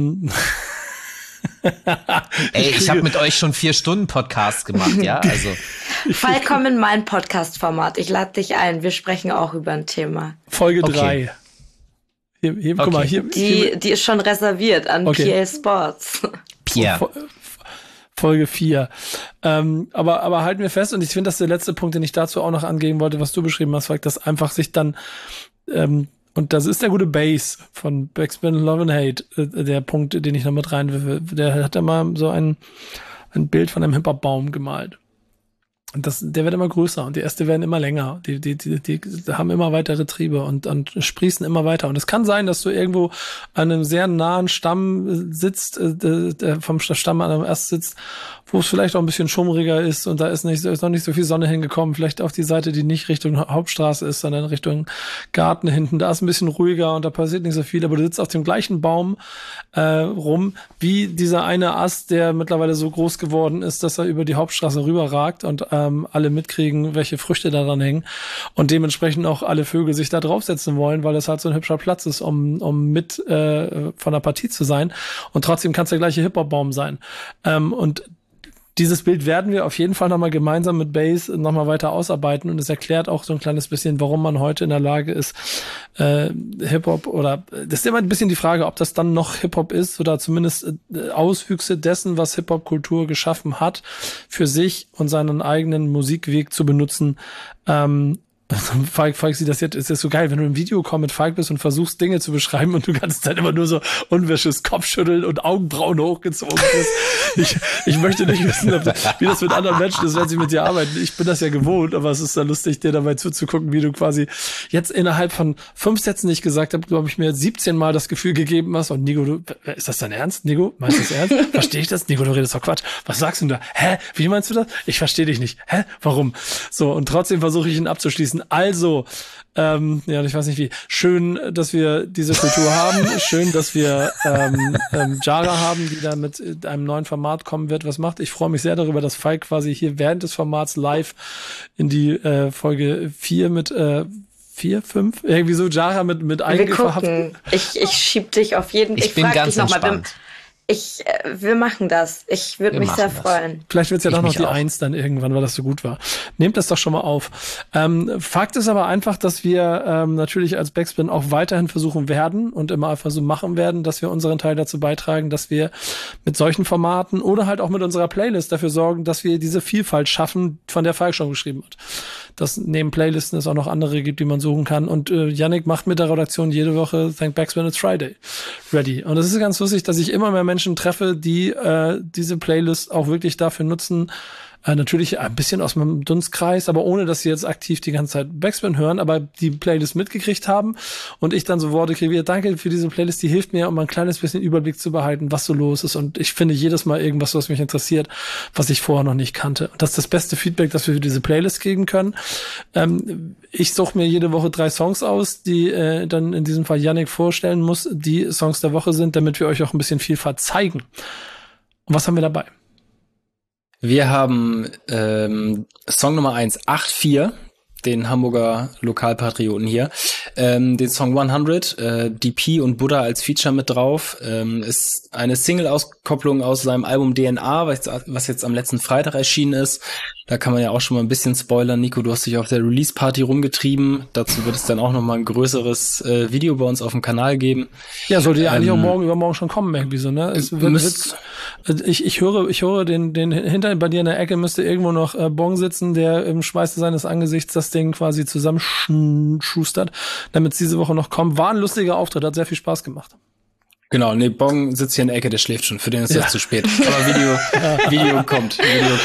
Ey, ich habe mit euch schon 4 Stunden Podcast gemacht, ja? Also Falk, komm in mein Podcast-Format. Ich lade dich ein. Wir sprechen auch über ein Thema. Folge 3. Hier, guck mal, hier. Die ist schon reserviert an PA Sports. Pierre. Folge 4. Aber halten wir fest, und ich finde, das ist der letzte Punkt, den ich dazu auch noch angehen wollte, was du beschrieben hast, Falk, dass einfach sich dann und das ist der gute Bass von Backspin Love and Hate, der Punkt, den ich noch mit reinwirfe. Der hat immer so ein Bild von einem Hip-Hop-Baum gemalt. Und der wird immer größer und die Äste werden immer länger. Die haben immer weitere Triebe und sprießen immer weiter. Und es kann sein, dass du irgendwo an einem sehr nahen Stamm sitzt, vom Stamm an einem Ast sitzt, wo es vielleicht auch ein bisschen schummriger ist und da ist noch nicht so viel Sonne hingekommen. Vielleicht auf die Seite, die nicht Richtung Hauptstraße ist, sondern Richtung Garten hinten. Da ist ein bisschen ruhiger und da passiert nicht so viel. Aber du sitzt auf dem gleichen Baum rum, wie dieser eine Ast, der mittlerweile so groß geworden ist, dass er über die Hauptstraße rüberragt und alle mitkriegen, welche Früchte daran hängen und dementsprechend auch alle Vögel sich da draufsetzen wollen, weil das halt so ein hübscher Platz ist, um mit von der Partie zu sein und trotzdem kann es der gleiche Hip-Hop-Baum sein. Und Dieses Bild werden wir auf jeden Fall nochmal gemeinsam mit Bass nochmal weiter ausarbeiten und es erklärt auch so ein kleines bisschen, warum man heute in der Lage ist, Hip-Hop oder, das ist immer ein bisschen die Frage, ob das dann noch Hip-Hop ist oder zumindest Auswüchse dessen, was Hip-Hop-Kultur geschaffen hat, für sich und seinen eigenen Musikweg zu benutzen. Falk sieht das jetzt, ist das so geil, wenn du im Videocall mit Falk bist und versuchst, Dinge zu beschreiben und du kannst dann immer nur so unwisches Kopfschütteln und Augenbrauen hochgezogen bist. Ich möchte nicht wissen, wie das mit anderen Menschen ist, wenn sie mit dir arbeiten. Ich bin das ja gewohnt, aber es ist dann lustig, dir dabei zuzugucken, wie du quasi jetzt innerhalb von 5 Sätzen, die ich gesagt habe, glaube ich, mir 17 Mal das Gefühl gegeben hast. Und Nico, ist das dein Ernst? Nico, meinst du das ernst? Verstehe ich das? Nico, du redest doch Quatsch. Was sagst du denn da? Hä? Wie meinst du das? Ich verstehe dich nicht. Hä? Warum? So, und trotzdem versuche ich ihn abzuschließen. Also, ja, ich weiß nicht wie. Schön, dass wir diese Kultur haben. Schön, dass wir Jara haben, die da mit einem neuen Format kommen wird. Was macht? Ich freue mich sehr darüber, dass Falk quasi hier während des Formats live in die Folge 4 mit 4, 5, irgendwie so Jara mit eingebracht. Ich schieb dich auf jeden Fall. Ich bin ganz entspannt. Wir machen das. Ich würde mich sehr freuen. Vielleicht wird's ja doch noch die 1 dann irgendwann, weil das so gut war. Nehmt das doch schon mal auf. Fakt ist aber einfach, dass wir natürlich als Backspin auch weiterhin versuchen werden und immer einfach so machen werden, dass wir unseren Teil dazu beitragen, dass wir mit solchen Formaten oder halt auch mit unserer Playlist dafür sorgen, dass wir diese Vielfalt schaffen, von der Falk schon geschrieben hat. Dass neben Playlisten es auch noch andere gibt, die man suchen kann. Und Yannick macht mit der Redaktion jede Woche Thank Backspin It's Friday ready. Und es ist ganz lustig, dass ich immer mehr Menschen treffe, die diese Playlist auch wirklich dafür nutzen, natürlich ein bisschen aus meinem Dunstkreis, aber ohne, dass sie jetzt aktiv die ganze Zeit Backspin hören, aber die Playlist mitgekriegt haben und ich dann so Worte kriege wie, danke für diese Playlist, die hilft mir, um ein kleines bisschen Überblick zu behalten, was so los ist, und ich finde jedes Mal irgendwas, was mich interessiert, was ich vorher noch nicht kannte. Und das ist das beste Feedback, das wir für diese Playlist geben können. Ich suche mir jede Woche 3 Songs aus, die dann in diesem Fall Yannick vorstellen muss, die Songs der Woche sind, damit wir euch auch ein bisschen Vielfalt zeigen. Und was haben wir dabei? Wir haben Song Nummer 1, 8-4, den Hamburger Lokalpatrioten hier. Den Song 100, DP und Buddha als Feature mit drauf. Ist eine Single-Auskopplung aus seinem Album DNA, was jetzt am letzten Freitag erschienen ist. Da kann man ja auch schon mal ein bisschen spoilern. Nico, du hast dich auf der Release-Party rumgetrieben. Dazu wird es dann auch noch mal ein größeres Video bei uns auf dem Kanal geben. Ja, sollte ja eigentlich auch übermorgen schon kommen, irgendwie so, ne? Es wird, ich höre den hinter bei dir in der Ecke müsste irgendwo noch Bong sitzen, der im Schweiße seines Angesichts das Ding quasi zusammenschustert, damit es diese Woche noch kommt. War ein lustiger Auftritt, hat sehr viel Spaß gemacht. Genau, nee, Bong sitzt hier in der Ecke, der schläft schon, für den ist das zu spät. Aber Video kommt.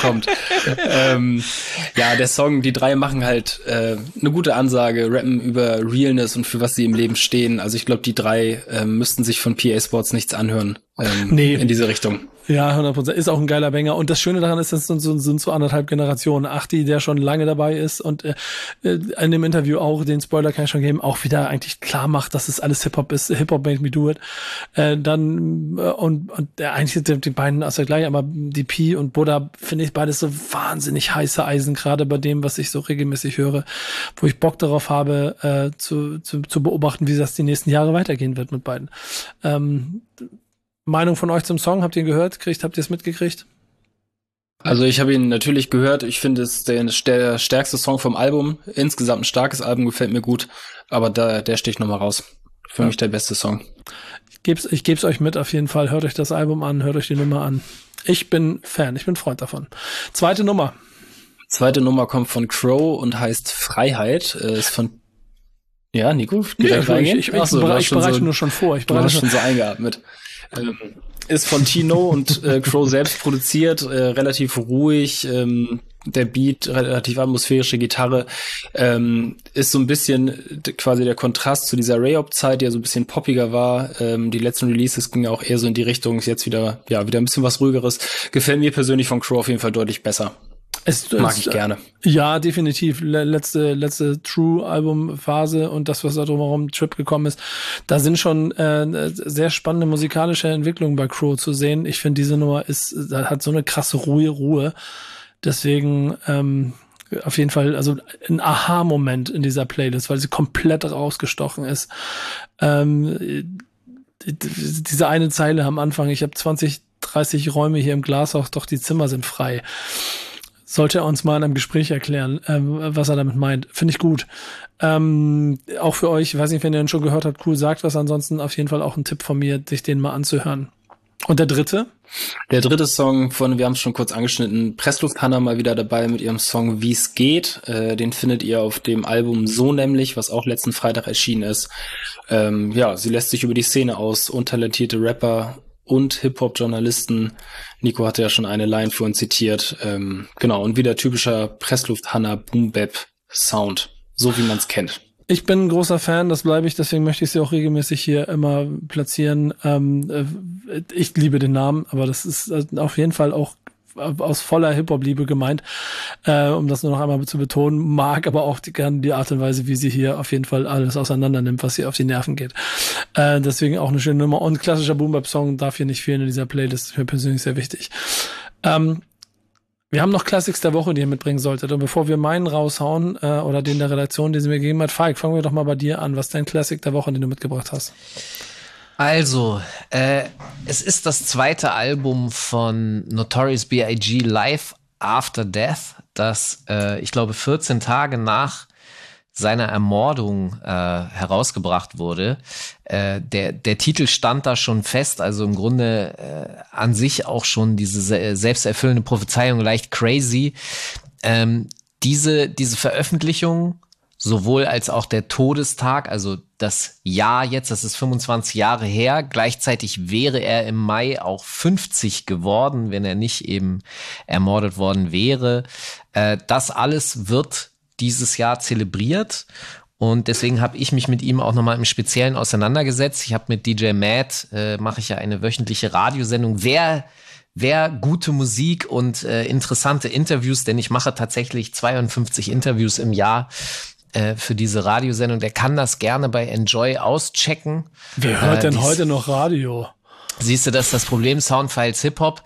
Ja, der Song, die 3 machen halt eine gute Ansage, rappen über Realness und für was sie im Leben stehen. Also ich glaube, die 3 müssten sich von PA Sports nichts anhören in diese Richtung. Ja, 100%. Ist auch ein geiler Banger. Und das Schöne daran ist, dass es sind so 1,5 Generationen. Achti, der schon lange dabei ist und in dem Interview auch, den Spoiler kann ich schon geben, auch wieder eigentlich klar macht, dass es alles Hip-Hop ist. Hip-Hop made me do it. Eigentlich sind die beiden aus der gleich, aber DP und Buddha finde ich beides so wahnsinnig heiße Eisen, gerade bei dem, was ich so regelmäßig höre, wo ich Bock darauf habe, zu beobachten, wie das die nächsten Jahre weitergehen wird mit beiden. Meinung von euch zum Song? Habt ihr ihn gehört? Habt ihr es mitgekriegt? Also ich habe ihn natürlich gehört. Ich finde, es ist der stärkste Song vom Album. Insgesamt ein starkes Album, gefällt mir gut. Aber der sticht nochmal raus. Für mich der beste Song. Ich geb's euch mit auf jeden Fall. Hört euch das Album an, hört euch die Nummer an. Ich bin Fan, ich bin Freund davon. Zweite Nummer kommt von Crow und heißt Freiheit. Ist von Nico? Ich bereite nur schon vor. Du hast schon so eingeatmet. Ist von Tino und Crow selbst produziert, relativ ruhig, der Beat, relativ atmosphärische Gitarre, ist so ein bisschen quasi der Kontrast zu dieser Ray-Op-Zeit, die ja so ein bisschen poppiger war. Die letzten Releases gingen auch eher so in die Richtung, ist jetzt wieder ein bisschen was Ruhigeres. Gefällt mir persönlich von Crow auf jeden Fall deutlich besser. Mag ich gerne. Ja, definitiv. Letzte True-Album-Phase und das, was da drumherum Trip gekommen ist, da sind schon sehr spannende musikalische Entwicklungen bei Crow zu sehen. Ich finde, diese Nummer hat so eine krasse Ruhe. Deswegen auf jeden Fall also ein Aha-Moment in dieser Playlist, weil sie komplett rausgestochen ist. Diese eine Zeile am Anfang, ich habe 20 30 Räume hier im Glashaus, doch die Zimmer sind frei. Sollte er uns mal in einem Gespräch erklären, was er damit meint. Finde ich gut. Auch für euch, ich weiß nicht, wenn ihr ihn schon gehört habt, cool, sagt was. Ansonsten auf jeden Fall auch ein Tipp von mir, sich den mal anzuhören. Und der dritte? Der dritte Song wir haben es schon kurz angeschnitten, Presslufthanna mal wieder dabei mit ihrem Song Wie's geht. Den findet ihr auf dem Album So nämlich, was auch letzten Freitag erschienen ist. Sie lässt sich über die Szene aus, untalentierte Rapper und Hip-Hop-Journalisten. Nico hatte ja schon eine Line für uns zitiert. Und wieder typischer Presslufthanna Boom-Bap-Sound, so wie man es kennt. Ich bin ein großer Fan, das bleibe ich, deswegen möchte ich sie auch regelmäßig hier immer platzieren. Ich liebe den Namen, aber das ist auf jeden Fall auch aus voller Hip-Hop-Liebe gemeint, um das nur noch einmal zu betonen, mag aber auch gerne die Art und Weise, wie sie hier auf jeden Fall alles auseinander nimmt, was ihr auf die Nerven geht. Deswegen auch eine schöne Nummer und klassischer Boom-Bap-Song darf hier nicht fehlen in dieser Playlist, ist mir persönlich sehr wichtig. Wir haben noch Classics der Woche, die ihr mitbringen solltet. Und bevor wir meinen raushauen, oder den der Redaktion, den sie mir gegeben hat, Falk, fangen wir doch mal bei dir an. Was ist dein Classic der Woche, den du mitgebracht hast? Also, es ist das zweite Album von Notorious B.I.G. Life After Death, das, ich glaube, 14 Tage nach seiner Ermordung herausgebracht wurde. Der Titel stand da schon fest, also im Grunde an sich auch schon diese selbsterfüllende Prophezeiung, leicht crazy. Diese Veröffentlichung, sowohl als auch der Todestag, also das Jahr jetzt, das ist 25 Jahre her, gleichzeitig wäre er im Mai auch 50 geworden, wenn er nicht eben ermordet worden wäre. Das alles wird dieses Jahr zelebriert und deswegen habe ich mich mit ihm auch nochmal im Speziellen auseinandergesetzt. Ich habe mit DJ Matt, mache ich ja eine wöchentliche Radiosendung, wer gute Musik und interessante Interviews, denn ich mache tatsächlich 52 Interviews im Jahr für diese Radiosendung, der kann das gerne bei Enjoy auschecken. Wer hört denn heute noch Radio? Siehst du, das ist das Problem, Soundfiles Hip-Hop.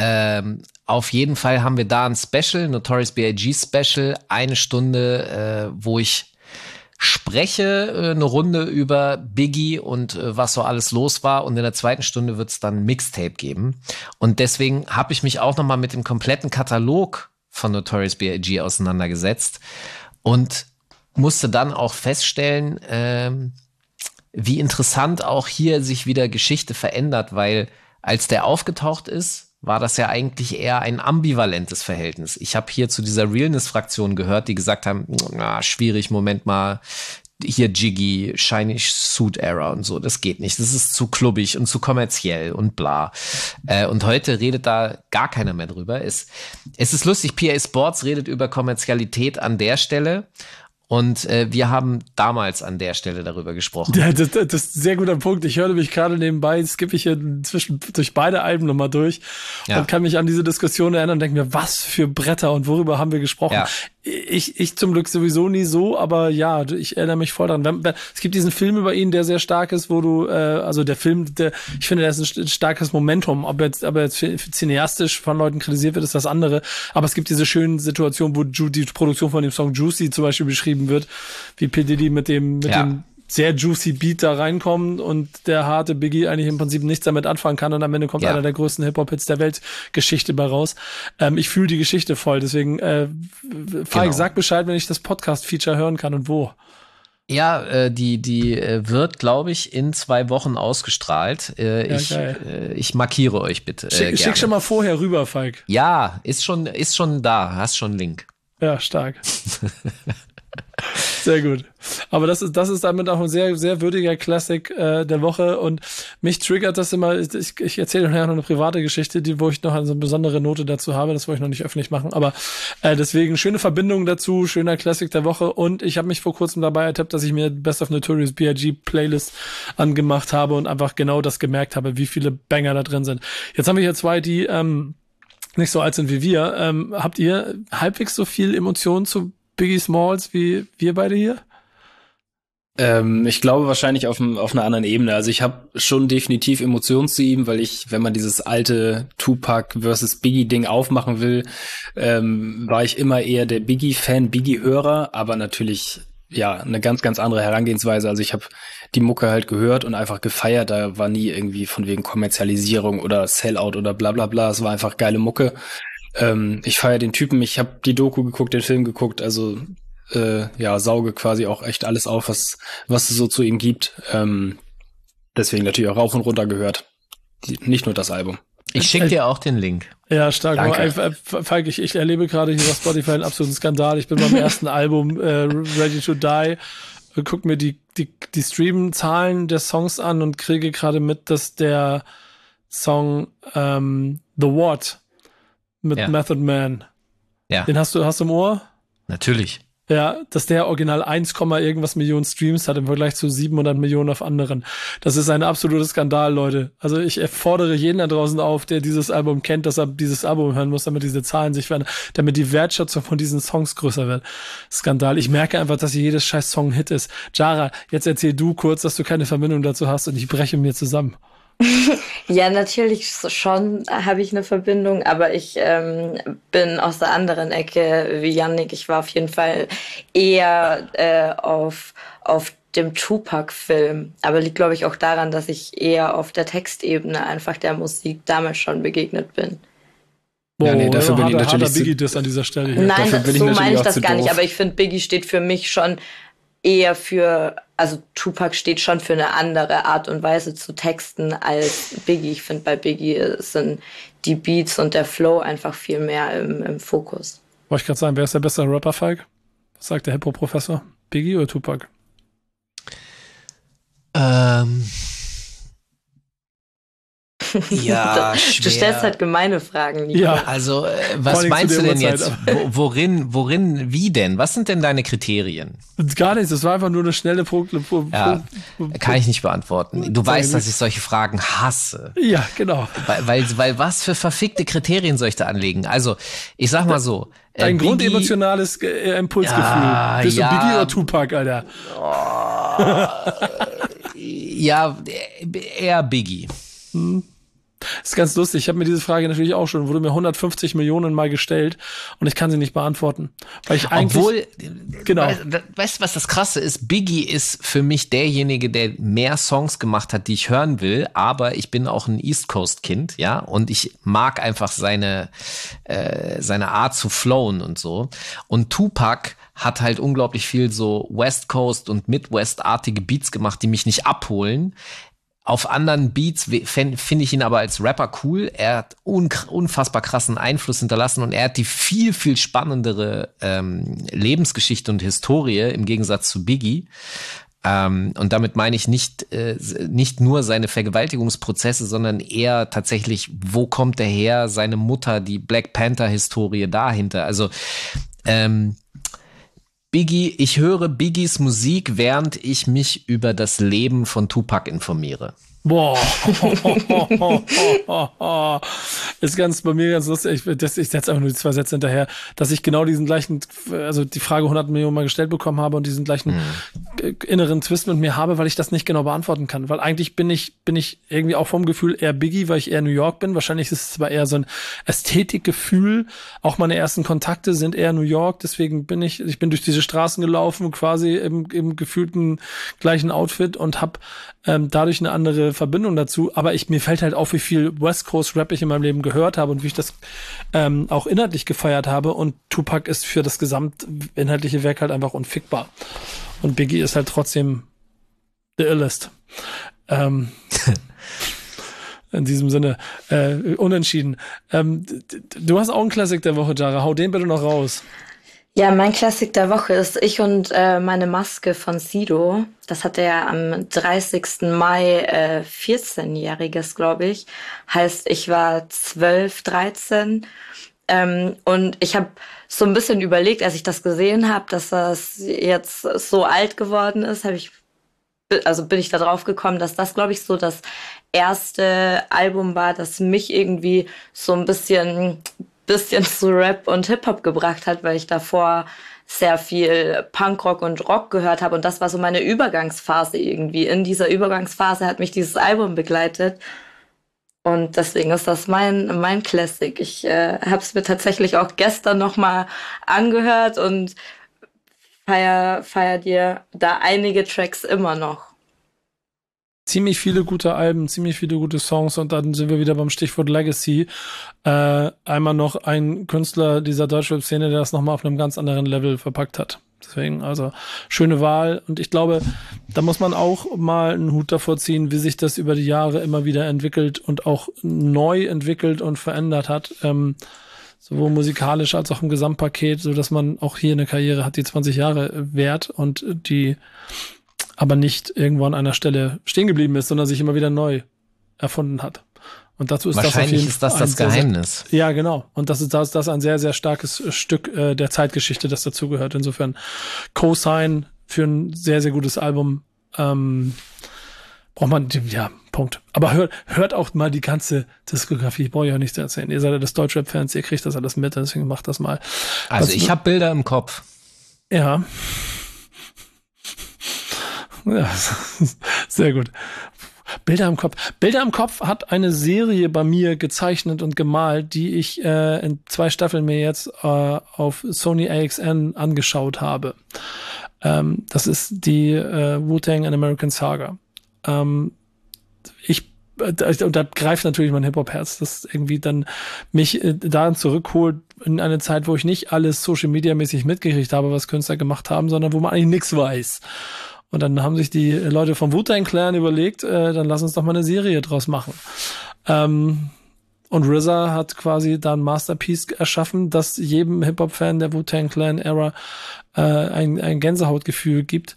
Auf jeden Fall haben wir da ein Special, Notorious B.I.G. Special, 1 Stunde, wo ich spreche, eine Runde über Biggie und was so alles los war. Und in der 2. Stunde wird es dann ein Mixtape geben. Und deswegen habe ich mich auch nochmal mit dem kompletten Katalog von Notorious B.I.G. auseinandergesetzt und musste dann auch feststellen, wie interessant auch hier sich wieder Geschichte verändert, weil als der aufgetaucht ist, war das ja eigentlich eher ein ambivalentes Verhältnis. Ich habe hier zu dieser Realness-Fraktion gehört, die gesagt haben, schwierig, Moment mal, hier Jiggy, Shiny Suit Era und so, das geht nicht, das ist zu klubbig und zu kommerziell und bla. Und heute redet da gar keiner mehr drüber. Es ist lustig, PA Sports redet über Kommerzialität an der Stelle. Und wir haben damals an der Stelle darüber gesprochen. Ja, das ist ein sehr guter Punkt. Ich höre mich gerade nebenbei, skippe ich hier durch beide Alben nochmal durch und kann mich an diese Diskussion erinnern und denke mir, was für Bretter und worüber haben wir gesprochen? Ja. Ich zum Glück sowieso nie so, aber ja, ich erinnere mich voll dran. Es gibt diesen Film über ihn, der sehr stark ist, wo du, also der Film, ich finde, der ist ein starkes Momentum. Ob jetzt cineastisch von Leuten kritisiert wird, ist das andere. Aber es gibt diese schönen Situationen, wo die Produktion von dem Song Juicy zum Beispiel beschrieben wird, wie P. Diddy mit dem sehr juicy Beat da reinkommt und der harte Biggie eigentlich im Prinzip nichts damit anfangen kann und am Ende kommt einer der größten Hip-Hop-Hits der Weltgeschichte bei raus. Ich fühle die Geschichte voll, deswegen Falk, sag Bescheid, wenn ich das Podcast-Feature hören kann und wo. Ja, die wird, glaube ich, in 2 Wochen ausgestrahlt. Ich markiere euch bitte. Schick schon mal vorher rüber, Falk. Ja, ist schon da, hast schon einen Link. Ja, stark. Sehr gut. Aber das ist damit auch ein sehr, sehr würdiger Classic der Woche und mich triggert das immer, ich erzähle nachher noch eine private Geschichte, wo ich noch eine besondere Note dazu habe, das wollte ich noch nicht öffentlich machen, aber deswegen schöne Verbindung dazu, schöner Classic der Woche und ich habe mich vor kurzem dabei ertappt, dass ich mir Best of Notorious B.I.G. Playlist angemacht habe und einfach genau das gemerkt habe, wie viele Banger da drin sind. Jetzt haben wir hier 2, die nicht so alt sind wie wir. Habt ihr halbwegs so viel Emotionen zu Biggie Smalls wie wir beide hier? Ich glaube wahrscheinlich auf einer anderen Ebene. Also ich habe schon definitiv Emotionen zu ihm, weil wenn man dieses alte Tupac versus Biggie-Ding aufmachen will, war ich immer eher der Biggie-Fan, Biggie-Hörer, aber natürlich ja eine ganz, ganz andere Herangehensweise. Also ich habe die Mucke halt gehört und einfach gefeiert. Da war nie irgendwie von wegen Kommerzialisierung oder Sellout oder bla bla bla. Es war einfach geile Mucke. Ich feiere den Typen. Ich habe die Doku geguckt, den Film geguckt. Also sauge quasi auch echt alles auf, was es so zu ihm gibt. Deswegen natürlich auch rauf und runter gehört. Nicht nur das Album. Ich schicke dir auch den Link. Ja, stark. Danke. Falk, ich erlebe gerade hier auf Spotify einen absoluten Skandal. Ich bin beim ersten Album Ready to Die, guck mir die Stream-Zahlen der Songs an und kriege gerade mit, dass der Song The What mit Method Man, den hast du im Ohr? Natürlich. Ja, dass der original 1, irgendwas Millionen Streams hat im Vergleich zu 700 Millionen auf anderen. Das ist ein absoluter Skandal, Leute. Also ich fordere jeden da draußen auf, der dieses Album kennt, dass er dieses Album hören muss, damit diese Zahlen sich verändern, damit die Wertschätzung von diesen Songs größer wird. Skandal. Ich merke einfach, dass jedes scheiß Song ein Hit ist. Jara, jetzt erzähl du kurz, dass du keine Verbindung dazu hast und ich breche mir zusammen. Ja, natürlich schon habe ich eine Verbindung, aber ich bin aus der anderen Ecke wie Yannick. Ich war auf jeden Fall eher auf dem Tupac-Film, aber liegt, glaube ich, auch daran, dass ich eher auf der Textebene einfach der Musik damals schon begegnet bin. Ja, nee, dafür bin ich natürlich Biggie das an dieser Stelle hier. Nein, so meine ich das gar nicht, aber ich finde, Biggie steht für mich schon eher also Tupac steht schon für eine andere Art und Weise zu texten als Biggie. Ich finde, bei Biggie sind die Beats und der Flow einfach viel mehr im Fokus. Wollte ich gerade sagen, wer ist der bessere Rapper, Falk? Was sagt der Hip-Hop-Professor? Biggie oder Tupac? Ja, schwer. Du stellst halt gemeine Fragen, Nico. Ja. Also, was meinst du denn jetzt? Worin, wie denn? Was sind denn deine Kriterien? Gar nichts, das war einfach nur eine schnelle kann ich nicht beantworten. Du weißt, dass ich solche Fragen hasse. Ja, genau. Weil was für verfickte Kriterien soll ich da anlegen? Also, ich sag mal so. Dein grundemotionales Impulsgefühl. Bist du Biggie oder Tupac, Alter? Ja, eher Biggie. Das ist ganz lustig. Ich habe mir diese Frage natürlich auch schon, wurde mir 150 Millionen Mal gestellt und ich kann sie nicht beantworten. Weil ich eigentlich. Genau. Weißt du, was das Krasse ist? Biggie ist für mich derjenige, der mehr Songs gemacht hat, die ich hören will, aber ich bin auch ein East Coast Kind, ja, und ich mag einfach seine Art zu flowen und so. Und Tupac hat halt unglaublich viel so West Coast und Midwest-artige Beats gemacht, die mich nicht abholen. Auf anderen Beats finde ich ihn aber als Rapper cool. Er hat unfassbar krassen Einfluss hinterlassen und er hat die viel, viel spannendere Lebensgeschichte und Historie im Gegensatz zu Biggie. Und damit meine ich nicht nur seine Vergewaltigungsprozesse, sondern eher tatsächlich, wo kommt er her, seine Mutter, die Black Panther-Historie dahinter. Also Biggie, ich höre Biggies Musik, während ich mich über das Leben von Tupac informiere. Boah. Ist bei mir ganz lustig. Ich setze einfach nur die 2 Sätze hinterher, dass ich genau diesen gleichen, also die Frage 100 Millionen Mal gestellt bekommen habe und diesen gleichen inneren Twist mit mir habe, weil ich das nicht genau beantworten kann. Weil eigentlich bin ich irgendwie auch vom Gefühl eher Biggie, weil ich eher New York bin. Wahrscheinlich ist es aber eher so ein Ästhetikgefühl. Auch meine ersten Kontakte sind eher New York. Deswegen bin ich bin durch diese Straßen gelaufen, quasi im gefühlten gleichen Outfit und habe dadurch eine andere Verbindung dazu, aber mir fällt halt auf, wie viel West Coast Rap ich in meinem Leben gehört habe und wie ich das auch inhaltlich gefeiert habe und Tupac ist für das gesamtinhaltliche Werk halt einfach unfickbar. Und Biggie ist halt trotzdem the illest. In diesem Sinne, unentschieden. Du hast auch einen Klassik der Woche, Jara. Hau den bitte noch raus. Ja, mein Klassik der Woche ist Ich und meine Maske von Sido. Das hat er am 30. Mai 14-jähriges, glaube ich. Heißt, ich war 12, 13. Und ich habe so ein bisschen überlegt, als ich das gesehen habe, dass das jetzt so alt geworden ist, bin ich da drauf gekommen, dass das, glaube ich, so das erste Album war, das mich irgendwie so ein bisschen zu Rap und Hip-Hop gebracht hat, weil ich davor sehr viel Punkrock und Rock gehört habe und das war so meine Übergangsphase irgendwie. In dieser Übergangsphase hat mich dieses Album begleitet und deswegen ist das mein Classic. Ich habe es mir tatsächlich auch gestern nochmal angehört und feier dir da einige Tracks immer noch. Ziemlich viele gute Alben, ziemlich viele gute Songs und dann sind wir wieder beim Stichwort Legacy. Einmal noch ein Künstler dieser Deutschrap-Szene, der das nochmal auf einem ganz anderen Level verpackt hat. Deswegen, also schöne Wahl und ich glaube, da muss man auch mal einen Hut davor ziehen, wie sich das über die Jahre immer wieder entwickelt und auch neu entwickelt und verändert hat. Sowohl musikalisch als auch im Gesamtpaket, so dass man auch hier eine Karriere hat, die 20 Jahre währt und die aber nicht irgendwo an einer Stelle stehen geblieben ist, sondern sich immer wieder neu erfunden hat. Und dazu ist wahrscheinlich das auf jeden ist das das Geheimnis. Ja, genau. Und das ist ein sehr, sehr starkes Stück der Zeitgeschichte, das dazugehört. Insofern Cosign für ein sehr, sehr gutes Album. Braucht man, ja, Punkt. Aber hört auch mal die ganze Diskografie. Brauche ich auch nicht zu erzählen. Ihr seid ja das Deutschrap-Fans, ihr kriegt das alles mit, deswegen macht das mal. Also ich habe Bilder im Kopf. Ja. Ja, sehr gut. Bilder im Kopf. Bilder im Kopf hat eine Serie bei mir gezeichnet und gemalt, die ich in 2 Staffeln mir jetzt auf Sony AXN angeschaut habe. Das ist die Wu-Tang and American Saga. Und da greift natürlich mein Hip-Hop-Herz, das irgendwie dann mich daran zurückholt in eine Zeit, wo ich nicht alles Social-Media-mäßig mitgekriegt habe, was Künstler gemacht haben, sondern wo man eigentlich nichts weiß. Und dann haben sich die Leute vom Wu-Tang Clan überlegt, dann lass uns doch mal eine Serie draus machen. Und RZA hat quasi da ein Masterpiece erschaffen, das jedem Hip-Hop-Fan der Wu-Tang Clan-Ära ein Gänsehautgefühl gibt,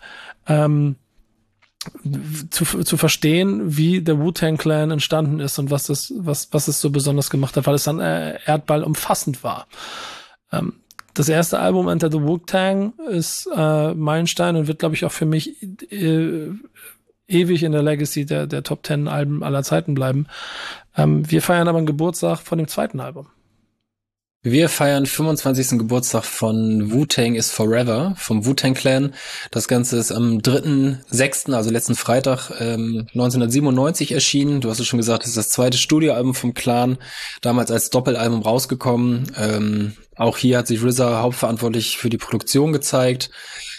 zu verstehen, wie der Wu-Tang Clan entstanden ist und was es so besonders gemacht hat, weil es dann Erdball umfassend war. Das erste Album Enter the Wu-Tang ist Meilenstein und wird, glaube ich, auch für mich ewig in der Legacy der Top 10 Alben aller Zeiten bleiben. Wir feiern aber einen Geburtstag von dem zweiten Album. Wir feiern 25. Geburtstag von Wu-Tang is Forever, vom Wu-Tang Clan. Das Ganze ist am 3.6., also letzten Freitag 1997 erschienen. Du hast es schon gesagt, das ist das zweite Studioalbum vom Clan, damals als Doppelalbum rausgekommen. Auch hier hat sich RZA hauptverantwortlich für die Produktion gezeigt.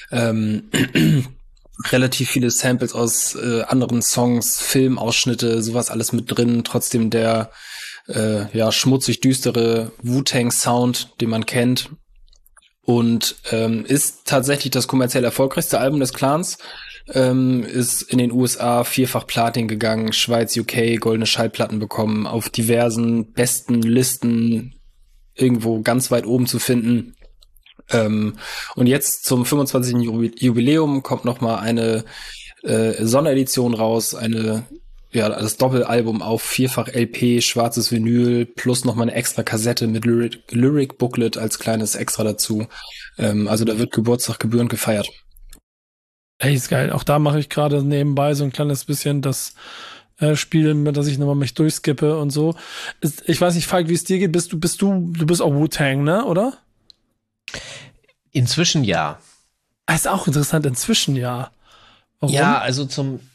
Relativ viele Samples aus anderen Songs, Filmausschnitte, sowas alles mit drin. Trotzdem der schmutzig düstere Wu-Tang-Sound, den man kennt. Und ist tatsächlich das kommerziell erfolgreichste Album des Clans. Ist in den USA 4-fach Platin gegangen, Schweiz, UK, goldene Schallplatten bekommen, auf diversen besten Listen irgendwo ganz weit oben zu finden. Und jetzt zum 25. Jubiläum kommt noch mal eine Sonderedition raus, das Doppelalbum auf 4-fach LP, schwarzes Vinyl, plus noch mal eine extra Kassette mit Lyric Booklet als kleines Extra dazu. Also da wird Geburtstag gebührend gefeiert. Ey, ist geil. Auch da mache ich gerade nebenbei so ein kleines bisschen das Spiel, dass ich nochmal mich durchskippe und so. Ich weiß nicht, Falk, wie es dir geht. Du bist auch Wu-Tang, ne, oder? Inzwischen ja. Ist auch interessant, inzwischen ja. Warum? Ja, also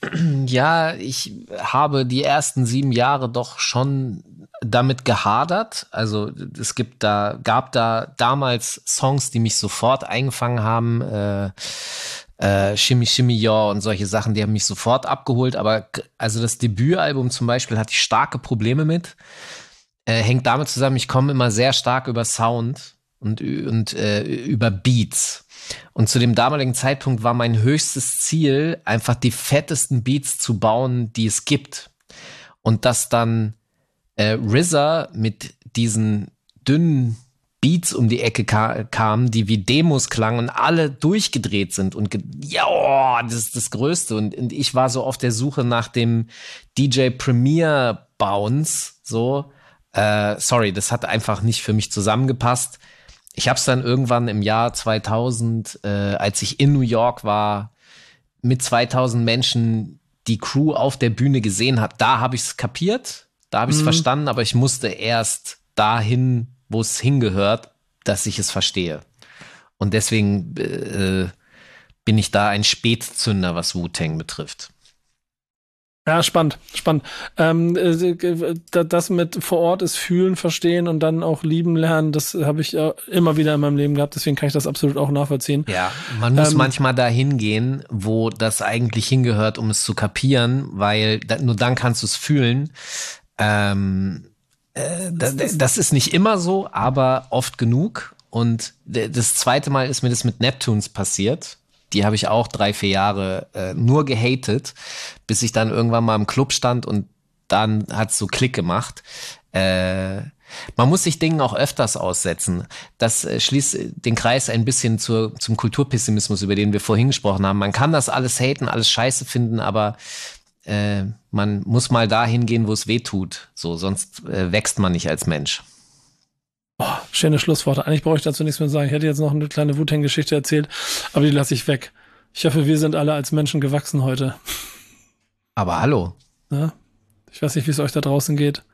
ich habe die ersten 7 Jahre doch schon damit gehadert. Also es gab da damals Songs, die mich sofort eingefangen haben. Shimmy Shimmy Ja und solche Sachen, die haben mich sofort abgeholt. Aber also das Debütalbum zum Beispiel hatte ich starke Probleme mit. Hängt damit zusammen, ich komme immer sehr stark über Sound und über Beats. Und zu dem damaligen Zeitpunkt war mein höchstes Ziel, einfach die fettesten Beats zu bauen, die es gibt. Und dass dann RZA mit diesen dünnen Beats um die Ecke kamen, die wie Demos klangen und alle durchgedreht sind und das ist das Größte. Und ich war so auf der Suche nach dem DJ Premier Bounce, so. Sorry, das hat einfach nicht für mich zusammengepasst. Ich habe es dann irgendwann im Jahr 2000, als ich in New York war, mit 2000 Menschen die Crew auf der Bühne gesehen habe, da habe ich es kapiert, da habe ich es verstanden, aber ich musste erst dahin, wo es hingehört, dass ich es verstehe. Und deswegen bin ich da ein Spätzünder, was Wu-Tang betrifft. Ja, spannend. Das mit vor Ort ist fühlen, verstehen und dann auch lieben lernen, das habe ich immer wieder in meinem Leben gehabt, deswegen kann ich das absolut auch nachvollziehen. Ja, man muss manchmal dahin gehen, wo das eigentlich hingehört, um es zu kapieren, weil nur dann kannst du es fühlen. Das ist nicht immer so, aber oft genug. Und das zweite Mal ist mir das mit Neptunes passiert. Die habe ich auch 3-4 Jahre nur gehatet, bis ich dann irgendwann mal im Club stand und dann hat's so Klick gemacht. Man muss sich Dingen auch öfters aussetzen. Das schließt den Kreis ein bisschen zum Kulturpessimismus, über den wir vorhin gesprochen haben. Man kann das alles haten, alles scheiße finden, aber man muss mal dahin gehen, wo es weh tut. So, sonst wächst man nicht als Mensch. Oh, schöne Schlussworte. Eigentlich brauche ich dazu nichts mehr sagen. Ich hätte jetzt noch eine kleine Wu-Tang-Geschichte erzählt, aber die lasse ich weg. Ich hoffe, wir sind alle als Menschen gewachsen heute. Aber hallo. Ja? Ich weiß nicht, wie es euch da draußen geht.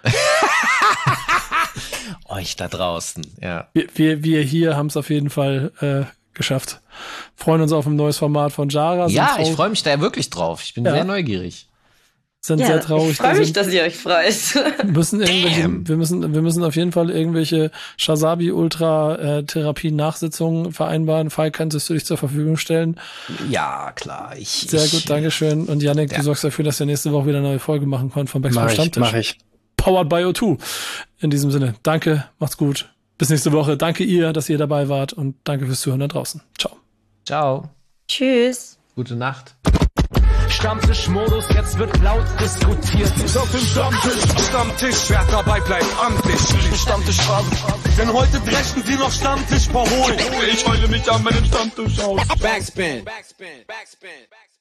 Euch da draußen, ja. Wir hier haben es auf jeden Fall geschafft. Freuen uns auf ein neues Format von Jara. Ja, ich freue mich da wirklich drauf. Ich bin sehr neugierig. Sind sehr traurig. Ich freue mich, dass ihr euch freut. Wir müssen auf jeden Fall irgendwelche Shazabi-Ultra-Therapie-Nachsitzungen vereinbaren. Falk, kannst du dich zur Verfügung stellen? Ja, klar. Sehr gut, Dankeschön. Und Yannick, du sorgst dafür, dass wir nächste Woche wieder eine neue Folge machen können vom Backspin Stammtisch. Mach ich. Powered by O2. In diesem Sinne, danke, macht's gut. Bis nächste Woche. Danke ihr, dass ihr dabei wart und danke fürs Zuhören da draußen. Ciao. Ciao. Tschüss. Gute Nacht. Stammtischmodus, jetzt wird laut diskutiert. Auf dem Stammtisch, wer dabei bleibt, amtlich. Stammtisch haben, denn heute brechen sie noch Stammtisch verholen. Ich heule mich an meinem Stammtisch aus. Backspin.